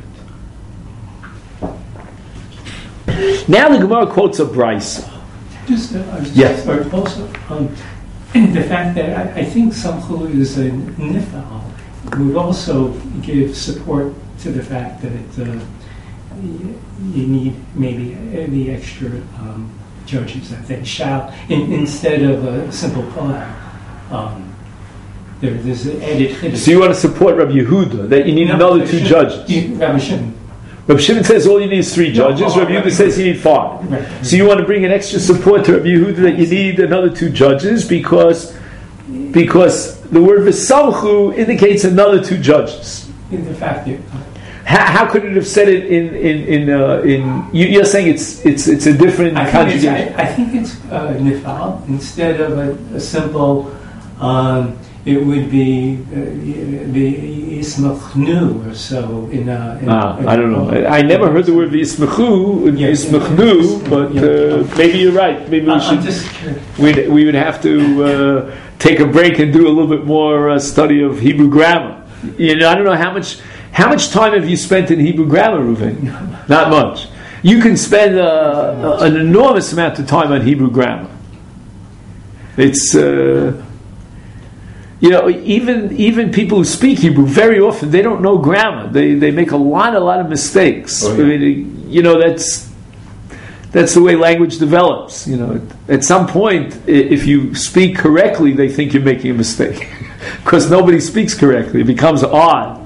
Now the Gemara quotes a brisa. Just, uh, I was Yes. just, also, um, the fact that I, I think samchu is a nifal would also give support to the fact that it, uh, you, you need maybe the extra um, judges that they shall, in, instead of a simple pull-out. Um, there, there's an added chiddush. So you want to support Rabbi Yehuda, that you need No, another Rabbi two Shimon- judges. you- Rabbi Shimon. Rabbi Shimon says all you need is three No, judges. oh, Rabbi Yehuda Rabbi says you need five. Right. So you want to bring an extra support to Rabbi Yehuda that you need another two judges because because the word v'samchu indicates another two judges. In the fact that How, how could it have said it in in in uh, in? You, you're saying it's it's it's a different I think it's, conjugation. I, I think it's uh, nifal instead of a, a simple. Um, it would be uh, the ismachnu or so in a. In Ah, a, I don't know. I, I never heard the word v'yismechu, Yeah, yismechnu, yeah, but yeah. uh, maybe you're right. Maybe we I'm should. just curious. We'd, we would have to uh, take a break and do a little bit more uh, study of Hebrew grammar. You know, I don't know how much how much time have you spent in Hebrew grammar, Reuven? Not much. You can spend uh, an enormous amount of time on Hebrew grammar. It's uh, you know even even people who speak Hebrew very often they don't know grammar. They they make a lot a lot of mistakes. Oh, yeah. I mean, you know that's. That's the way language develops. You know, at some point, if you speak correctly, they think you're making a mistake because nobody speaks correctly. It becomes odd.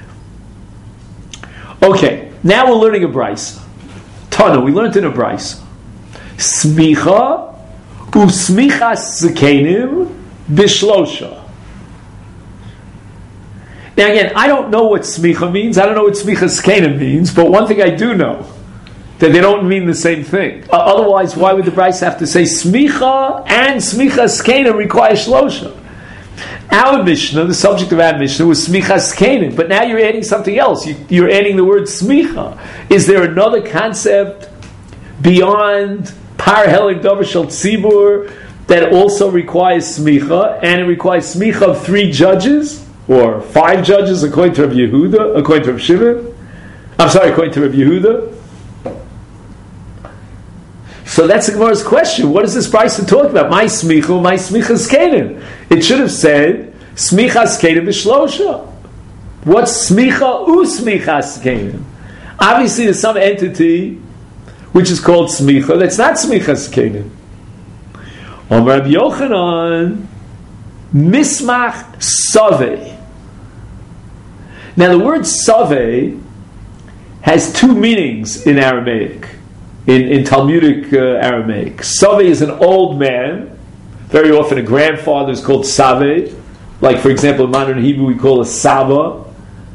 Okay, now we're learning a brisa. Tana, we learned in a brisa. Smicha usmichas zekenim bishlosha. Now again, I don't know what smicha means. I don't know what smichas zekenim means. But one thing I do know. That they don't mean the same thing. Uh, otherwise, why would the Bryce have to say smicha and smicha skena require shlosha? Our Mishnah, the subject of our Mishnah, was smicha skena, but now you're adding something else. You, you're adding the word smicha. Is there another concept beyond par helik davar shel tzibur that also requires smicha, and it requires smicha of three judges or five judges according to Rabbi Yehuda, according to Rabbi Shimon? I'm sorry, according to Rabbi Yehuda. So that's the Gemara's question. What is this brisa talking about? My smicha, my smicha skenim. It should have said smicha skenim b'shlosha. What's smicha u smicha skenim? Obviously, there's some entity which is called smicha that's not smicha skenim. Omer Rabbi Yochanan mismach saveh. Now, the word saveh has two meanings in Aramaic. In, in Talmudic uh, Aramaic. Saveh is an old man. Very often a grandfather is called Saveh. Like, for example, in modern Hebrew we call a Saba.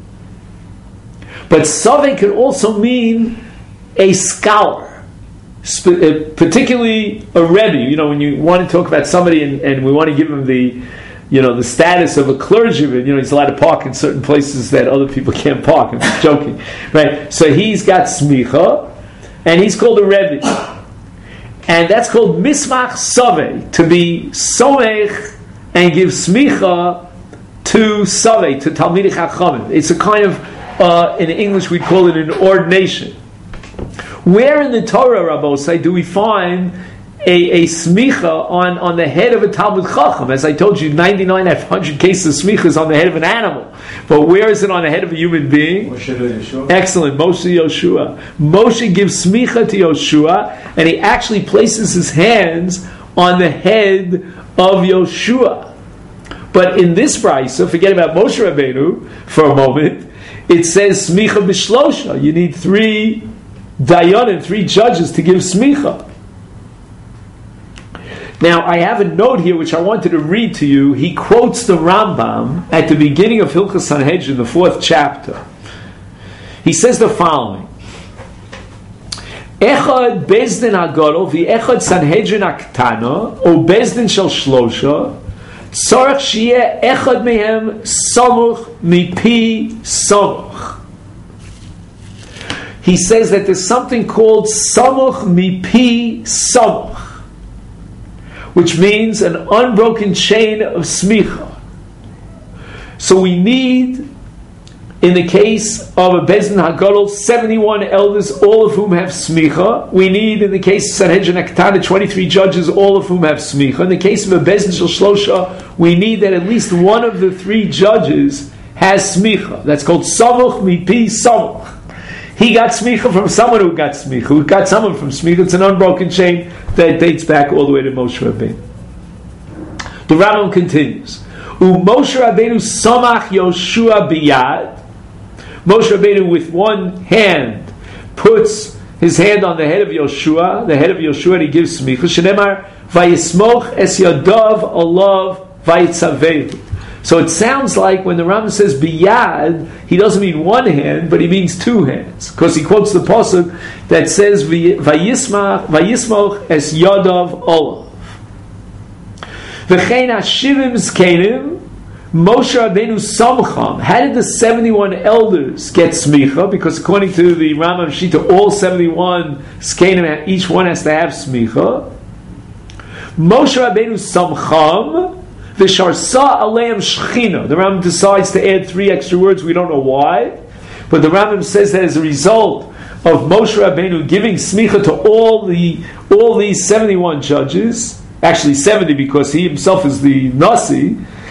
But Saveh can also mean a scholar. Sp- uh, particularly a Rebbe. You know, when you want to talk about somebody and, and we want to give him the, you know, the status of a clergyman, you know, he's allowed to park in certain places that other people can't park. I'm just joking. Right? So he's got smicha. And he's called a Rebbe. And that's called Mismach Saveh, to be Somech and give Smicha to Saveh, to Talmidei Chachamim. It's a kind of, uh, in English we'd call it an ordination. Where in the Torah, Rabbosai, do we find a, a smicha on, on the head of a Talmud Chacham. As I told you, ninety-nine out of one hundred cases of smicha is on the head of an animal. But where is it on the head of a human being? Moshe Excellent. Moshe Yoshua. Moshe gives smicha to Yoshua, and he actually places his hands on the head of Yoshua. But in this brayso, forget about Moshe Rabbeinu for a moment, it says smicha b'shlosha. You need three dayanim, three judges to give smicha. Now, I have a note here which I wanted to read to you. He quotes the Rambam at the beginning of Hilchos Sanhedrin, the fourth chapter. He says the following: Echad bezdin hagadol v'echad Sanhedrin haktana o bezdin shel shlosha tzarech sheyeh echad mehem samuch mipi samuch. He says that there's something called samuch mipi samuch, which means an unbroken chain of smicha. So we need, in the case of a Bezdin HaGadol, seventy-one elders, all of whom have smicha. We need, in the case of Sanhedrin HaKtana, twenty-three judges, all of whom have smicha. In the case of a Bezdin Shel Shlosha, we need that at least one of the three judges has smicha. That's called Samuch Mipi Samuch. He got smicha from someone who got smicha, who got someone from smicha. It's an unbroken chain that dates back all the way to Moshe Rabbeinu. The Rambam continues, U Moshe Rabbeinu samach Yoshua biyad. Moshe Rabbeinu with one hand puts his hand on the head of Yoshua, the head of Yoshua, and he gives smicha. Shenemar vayismoch es yadav alav vayitzavehu. So it sounds like when the Rambam says biyad, he doesn't mean one hand, but he means two hands, because he quotes the pasuk that says vayismach vayismoch es yadav olav. V'chein hashivim zkenim Moshe Rabbeinu samcham. How did the seventy-one elders get smicha? Because according to the Rambam Shita, all seventy-one zkenim, each one has to have smicha. Moshe Rabbeinu samcham. The Sharsa Aleim Shechina. The Rambam decides to add three extra words. We don't know why, but the Rambam says that as a result of Moshe Rabbeinu giving smicha to all the all these seventy-one judges, actually seventy because he himself is the Nasi.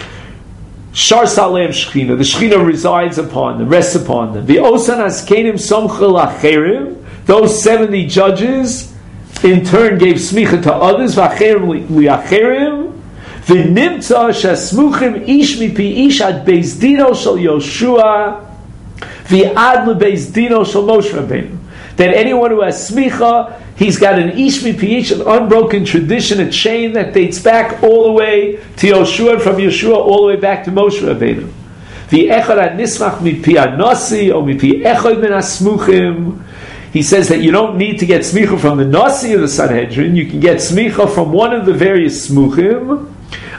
Sharsa Aleim Shechina. The Shechina resides upon them, rests upon them. The Osan Askenim Somchel Acherim. Those seventy judges in turn gave smicha to others. V'acherim li'acherim. V'nimtza shesmuchim ish mipi ish ad beis dino shel Yoshua v'ad lebeis dino shel Moshe Rabbeinu. That anyone who has smicha, he's got an ish mipi ish, an unbroken tradition, a chain that dates back all the way to Yoshua, and from Yoshua all the way back to Moshe Rabbeinu. V'echad ad nismach mipi anasi or mipi echad min asmuchim. He says that you don't need to get smicha from the nasi of the Sanhedrin. You can get smicha from one of the various smuchim.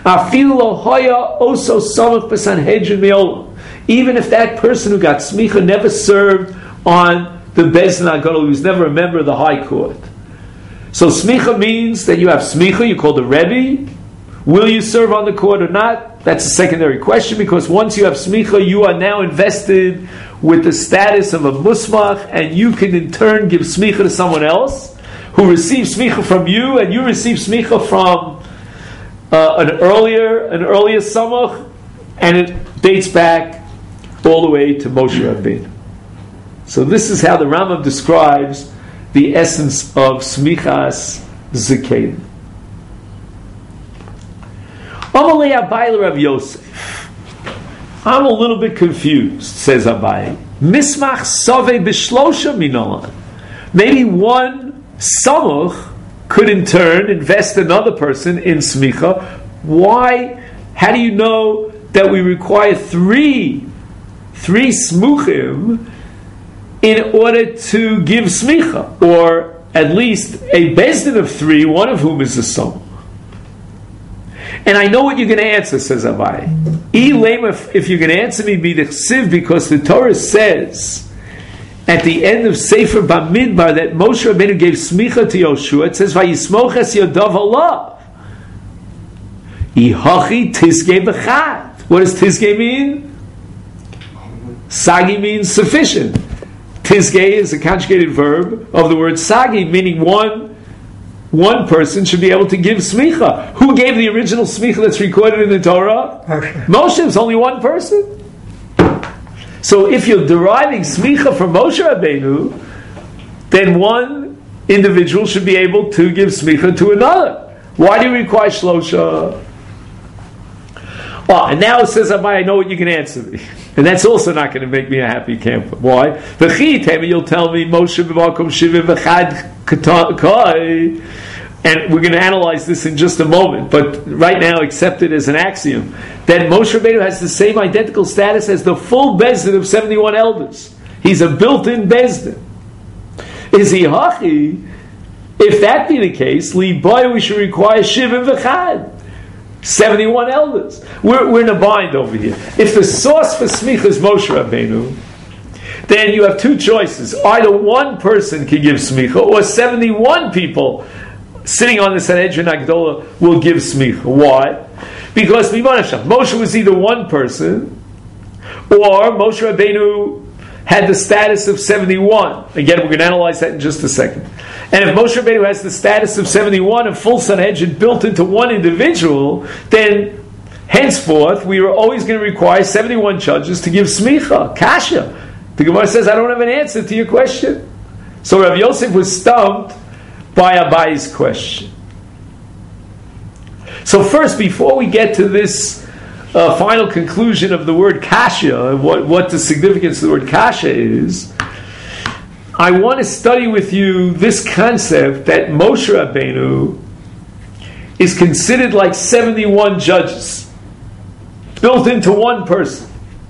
Even if that person who got smicha never served on the Bezdin HaGadol, he was never a member of the High Court. So smicha means that you have smicha, you call the Rebbe. Will you serve on the court or not? That's a secondary question, because once you have smicha, you are now invested with the status of a musmach, and you can in turn give smicha to someone else who receives smicha from you, and you receive smicha from Uh, an earlier, an earlier samach, and it dates back all the way to Moshe Rabbeinu. So this is how the Rambam describes the essence of smichas zikein. Amalei Abai Rav Yosef. I'm a little bit confused, says Abai. Mismach sove b'shlosha minolan. Maybe one samach could in turn invest another person in smicha. Why? How do you know that we require three, three smuchim in order to give smicha, or at least a bezdin of three, one of whom is a son? And I know what you're going to answer, says Abai. If you're going to answer me, be the chsiv, because the Torah says at the end of Sefer Bamidbar that Moshe Rabbeinu gave smicha to Yoshua. It says, "Vayismoch es yadav alav." Ihachi tizgei b'chad. What does tizgei mean? Sagi means sufficient. Tizgei is a conjugated verb of the word sagi, meaning one one person should be able to give smicha. Who gave the original smicha that's recorded in the Torah? Moshe. Moshe is only one person. So if you're deriving smicha from Moshe Rabbeinu, then one individual should be able to give smicha to another. Why do you require shlosha? Oh, and now it says, I know what you can answer me. And that's also not going to make me a happy camper. Why? You'll tell me, Moshe b'makom shivim v'chad kai. And we're going to analyze this in just a moment, but right now accept it as an axiom, that Moshe Rabbeinu has the same identical status as the full Bezdin of seventy-one elders. He's a built-in Bezdin. Is he hachi? If that be the case, li boy, we should require shivim v'chad. seventy-one elders. We're, we're in a bind over here. If the source for smicha is Moshe Rabbeinu, then you have two choices. Either one person can give smicha, or seventy-one people sitting on the Sanhedrin Agdola will give smicha. Why? Because Moshe was either one person, or Moshe Rabbeinu had the status of seventy-one. Again, we're going to analyze that in just a second. And if Moshe Rabbeinu has the status of seventy-one, a full Sanhedrin built into one individual, then henceforth we are always going to require seventy-one judges to give smicha, kasha. The Gemara says, I don't have an answer to your question. So Rav Yosef was stumped by Abai's question. So first, before we get to this uh, final conclusion of the word kasha, what, what the significance of the word kasha is, I want to study with you this concept that Moshe Rabbeinu is considered like seventy-one judges, built into one person.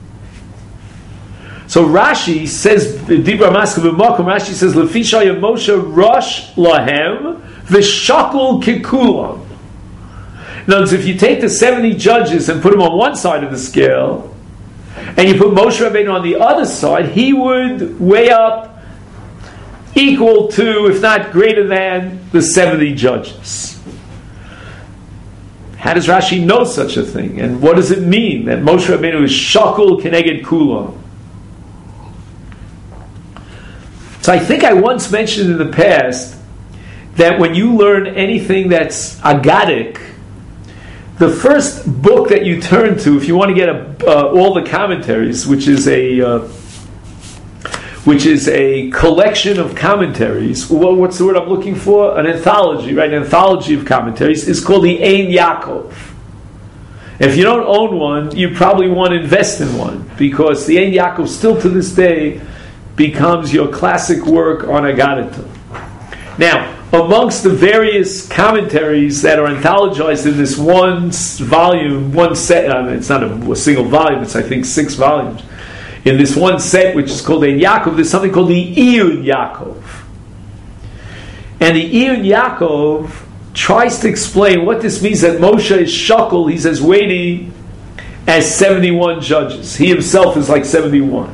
So Rashi says, Dibra Maska b'makom, Rashi says, Lefisha Moshe Rosh Lahem v'shakul kikulam. In other words, if you take the seventy judges and put them on one side of the scale, and you put Moshe Rabbeinu on the other side, he would weigh up equal to, if not greater than, the seventy judges. How does Rashi know such a thing? And what does it mean that Moshe Rabbeinu is shakul keneged kulam? So I think I once mentioned in the past that when you learn anything that's agadic, the first book that you turn to, if you want to get a, uh, all the commentaries, which is a uh, which is a collection of commentaries. Well, what's the word I'm looking for? An anthology, right? An anthology of commentaries is called the Ein Yaakov. If you don't own one, you probably want to invest in one, because the Ein Yaakov still to this day becomes your classic work on Agadita. Now, amongst the various commentaries that are anthologized in this one volume, one set, I mean, it's not a, a single volume, it's I think six volumes. In this one set, which is called Ein Yaakov, there's something called the Iyun Yaakov. And the Iyun Yaakov tries to explain what this means, that Moshe is shakul, he's as weighty as seventy-one judges. He himself is like seventy-one.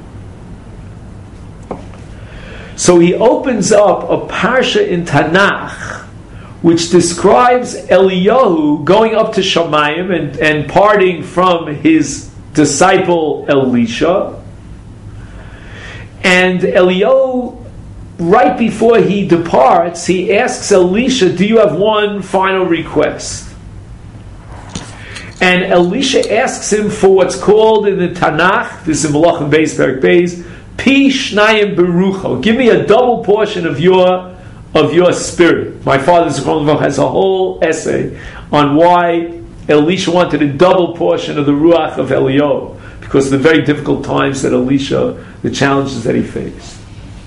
So he opens up a parsha in Tanakh which describes Eliyahu going up to Shamayim and, and parting from his disciple Elisha. And Eliyahu, right before he departs, he asks Elisha, do you have one final request? And Elisha asks him for what's called in the Tanakh, this is in Malachim Beis, Perek Beis, Pi Shnayim Berucho. Give me a double portion of your of your spirit. My father Zichron has a whole essay on why Elisha wanted a double portion of the Ruach of Eliyahu, because of the very difficult times that Elisha, the challenges that he faced.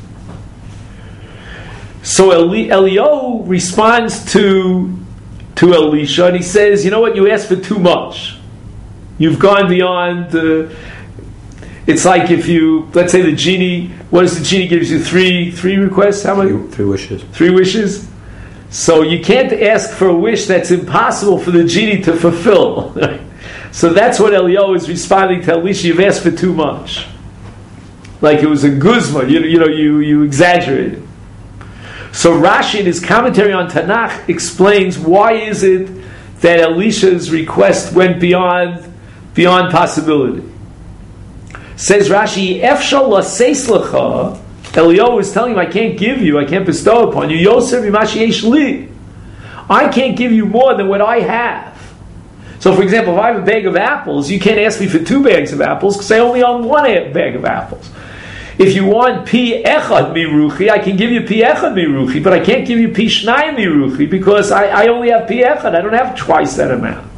So Eli, Eliyahu responds to to Elisha, and he says, you know what, you asked for too much. You've gone beyond the... It's like if you, let's say the genie, what does the genie gives you? Three three requests? How many? Three, three wishes. Three wishes? So you can't ask for a wish that's impossible for the genie to fulfill. So that's what Eliyahu is responding to Elisha, you've asked for too much. Like it was a guzma, you, you know, you, you exaggerated. So Rashi in his commentary on Tanakh explains why is it that Elisha's request went beyond beyond possibility. Says Rashi, Efshal laseis lecha, Eliyahu is telling him, I can't give you, I can't bestow upon you. Yosef Mimashi Yesh Li. I can't give you more than what I have. So, for example, if I have a bag of apples, you can't ask me for two bags of apples because I only own one bag of apples. If you want pi echad miruchi, I can give you pi echad miruchi, but I can't give you pi shnayim miruchi because I, I only have pi echad. I don't have twice that amount.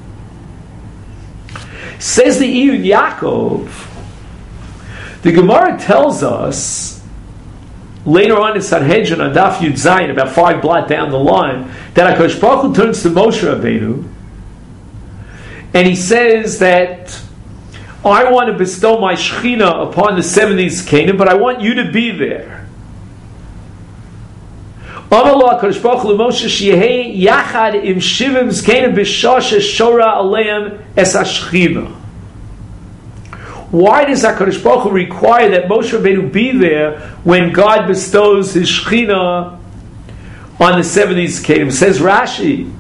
Says the Iyun Yaakov, the Gemara tells us later on in Sanhedrin on Daf Yud Zayin, about five blot down the line, that HaKadosh Baruch Hu turns to Moshe Rabbeinu and he says that I want to bestow my Shechina upon the seventies Canaan, but I want you to be there. Why does HaKadosh Baruch Hu require that Moshe Rabbeinu be there when God bestows His Shechina on the seventies Canaan? Says Rashi,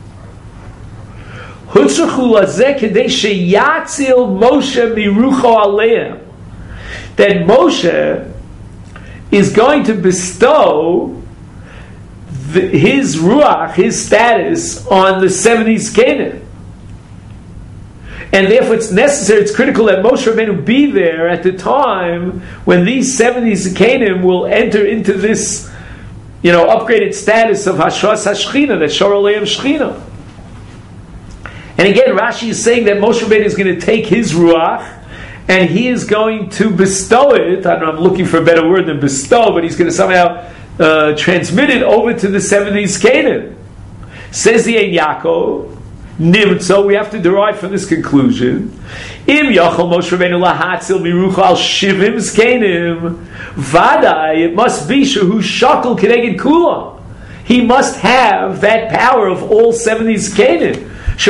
that Moshe is going to bestow the, his ruach, his status, on the seventies Canaan. And therefore it's necessary, it's critical that Moshe Rabbeinu be there at the time when these seventies Canaan will enter into this, you know, upgraded status of Hashras HaShechina, that Shor Aleim Shechina. And again, Rashi is saying that Moshe Rabbeinu is going to take his ruach and he is going to bestow it. I don't know, I'm looking for a better word than bestow, but he's going to somehow uh, transmit it over to the seventies Canaan. Says the Ein Yaakov, Nimtzo, we have to derive from this conclusion. Im Yachol Moshe Rabbeinu lahatzil mirucha al shivim zkenim, vadai, it must be shehu shakol keneged kulam. He must have that power of all seventies Canaan.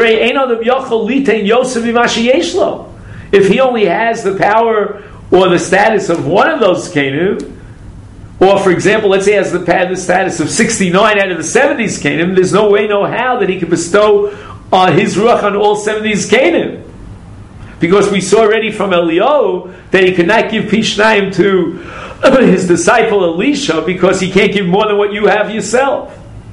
If he only has the power or the status of one of those Canaan, or for example, let's say he has the, the status of sixty-nine out of the seventies Canaan, there's no way, no how that he can bestow uh, his ruach on all seventies Canaan. Because we saw already from Eliyahu that he could not give Pishnayim to his disciple Elisha because he can't give more than what you have yourself.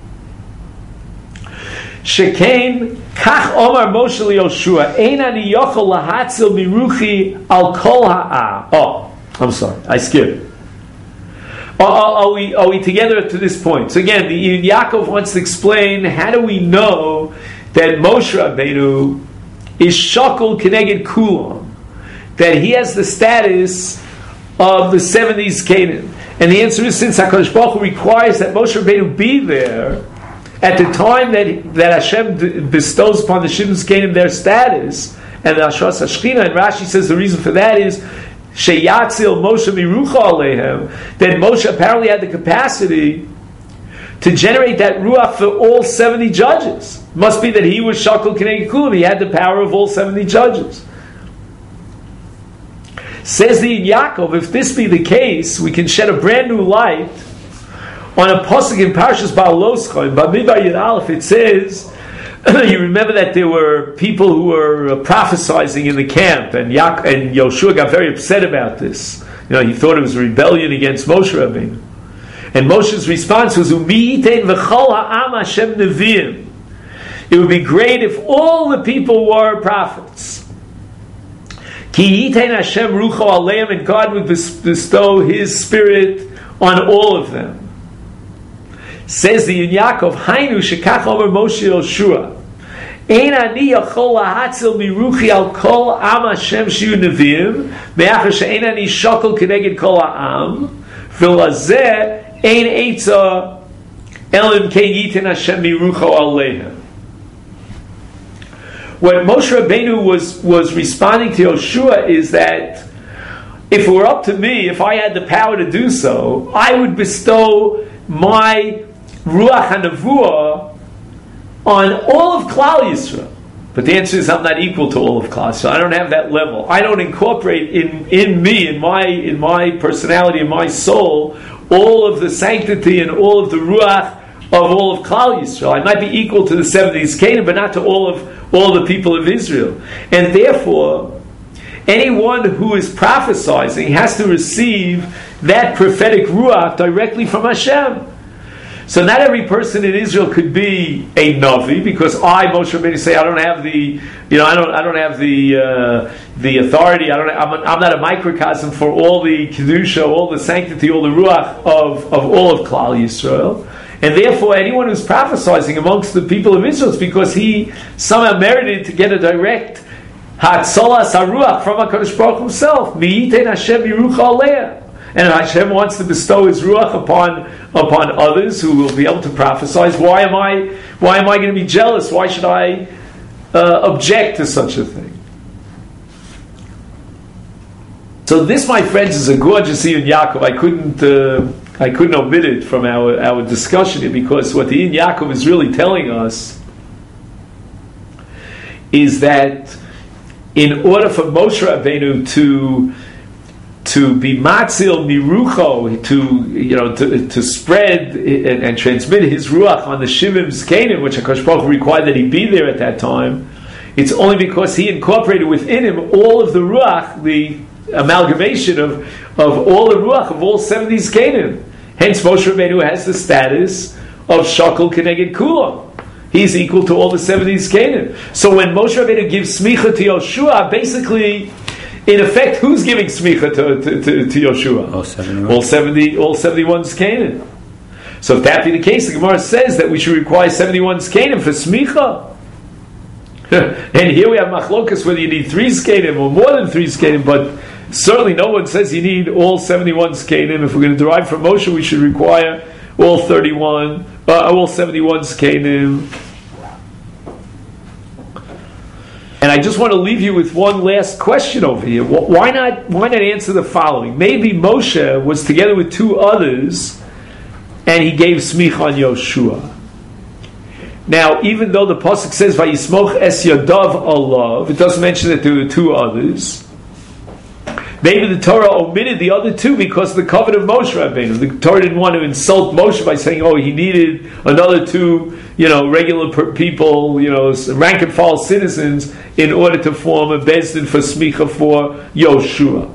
Shekain kach omar Moshe liYoshua ein ani yochol lahatzil miruchi al kol ha'am. Oh, I'm sorry, I skipped. Are, are, are we are we together to this point? So again, the Yaakov wants to explain how do we know that Moshe Rabbeinu is shakol keneged kulam, that he has the status of the seventies Canaan. And the answer is, since HaKadosh Baruch Hu requires that Moshe Rabbeinu be there at the time that that Hashem bestows upon the Shivim Canaan their status, and the Hashras HaShechina, and Rashi says the reason for that is Sheyatzil Moshe Mirucha Alehem, that Moshe apparently had the capacity to generate that ruach for all seventy judges. Must be that he was Shakol Keneged Kulam, he had the power of all seventy judges. Says the Yaakov, if this be the case, we can shed a brand new light on a pasuk in Parshas Ba'aloscha, in Bamidbar Yud Aleph. It says, you remember that there were people who were uh, prophesying in the camp, and Yaak- and Yoshua got very upset about this. You know, he thought it was a rebellion against Moshe Rabbeinu. And Moshe's response was, "Umi yitein v'chol ha'am Hashem neviim." It would be great if all the people were prophets. Ki yitein Hashem rucho aleim, and God would bestow His Spirit on all of them. Says the Iyun Yaakov, Hainu shekach omer Moshe Yoshua, ein ani yachol lahatzil miruchi al kol am Hashem shiu neviim, me'achar she'ein ani shakol keneged kol ha'am, v'lazeh ein eitza elim kein yitin Hashem mirucho aleihem. What Moshe Rabbeinu was, was responding to Yoshua is that if it were up to me, if I had the power to do so, I would bestow my Ruach HaNevuah on all of Klal Yisrael. But the answer is I'm not equal to all of Klal Yisrael. I don't have that level. I don't incorporate in, in me, in my in my personality, in my soul, all of the sanctity and all of the Ruach of all of Klal Yisrael. I might be equal to the seventies Canaan, but not to all of all the people of Israel. And therefore, anyone who is prophesying has to receive that prophetic ruach directly from Hashem. So not every person in Israel could be a Navi, because I, Moshe Rabbeinu, say I don't have the, you know, I don't, I don't have the uh, the authority. I don't, I'm, a, I'm not a microcosm for all the kedusha, all the sanctity, all the ruach of of all of Klal Yisrael, and therefore anyone who's prophesizing amongst the people of Israel is because he somehow merited to get a direct hatzalas haruach from HaKadosh Baruch himself. Mi'itein Hashem yirucha aleah. And Hashem wants to bestow His ruach upon upon others who will be able to prophesize. Why am I why am I going to be jealous? Why should I uh, object to such a thing? So this, my friends, is a gorgeous Ian Yaakov. I couldn't uh, I couldn't omit it from our our discussion here, because what the Ian Yaakov is really telling us is that in order for Moshe Rabbeinu to to be matzil mirucho, to you know to, to spread and, and transmit his ruach on the shivim zkenim, which HaKadosh Baruch Hu required that he be there at that time, it's only because he incorporated within him all of the ruach, the amalgamation of of all the ruach of all seventy zkenim. Hence, Moshe Rabbeinu has the status of shakol keneged kulam. He's equal to all the seventy zkenim. So when Moshe Rabbeinu gives smicha to Yoshua, basically, in effect, who's giving smicha to, to, to, to Yoshua? All seventy-one. All seventy, all seventy-one zkenim. So if that be the case, the Gemara says that we should require seventy-one zkenim for smicha. And here we have machlokas whether you need three zkenim or more than three zkenim, but certainly no one says you need all seventy-one zkenim. If we're going to derive from Moshe, we should require all thirty-one, uh, all seventy-one zkenim. And I just want to leave you with one last question over here. Why not? Why not answer the following? Maybe Moshe was together with two others, and he gave smicha on Yoshua. Now, even though the pasuk says "Vayismoch es yadav alav," it doesn't mention that there were two others. Maybe the Torah omitted the other two because of the covenant of Moshe Rabbeinu. The Torah didn't want to insult Moshe by saying, "Oh, he needed another two, you know, regular per- people, you know, rank and file citizens, in order to form a bezdin for smicha for Yoshua."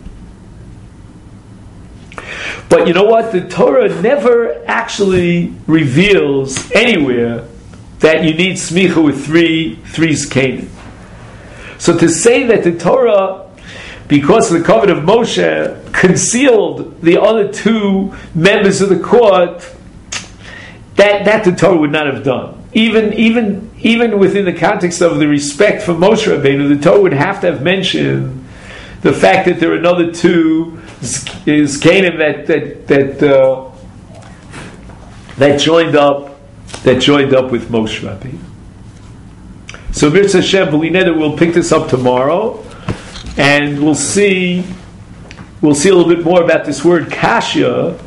But you know what? The Torah never actually reveals anywhere that you need smicha with three three zkenim. So to say that the Torah, because of the covenant of Moshe, concealed the other two members of the court, that, that the Torah would not have done. Even, even, even within the context of the respect for Moshe Rabbeinu, the Torah would have to have mentioned the fact that there are another two zkenim that that that uh, that joined up that joined up with Moshe Rabbeinu. So Mirza Hashem, we'll pick this up tomorrow. And we'll see, we'll see a little bit more about this word kashya,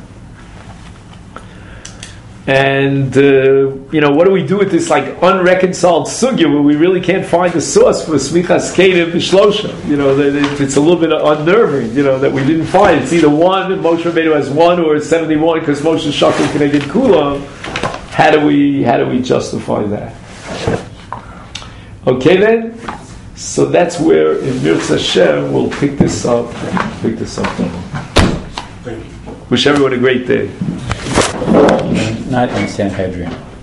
and uh, you know, what do we do with this like unreconciled sugya where we really can't find the source for smichas kedim b'shlosha? You know, that it's a little bit unnerving. You know, that we didn't find it's either one, Moshe Rabbeinu has one, or it's seventy-one because Moshe shakol keneged kulam. How do we how do we justify that? Okay, then. So that's where in Mirza Hashem we'll pick this up. Pick this up. Wish everyone a great day. Not in Sanhedrin.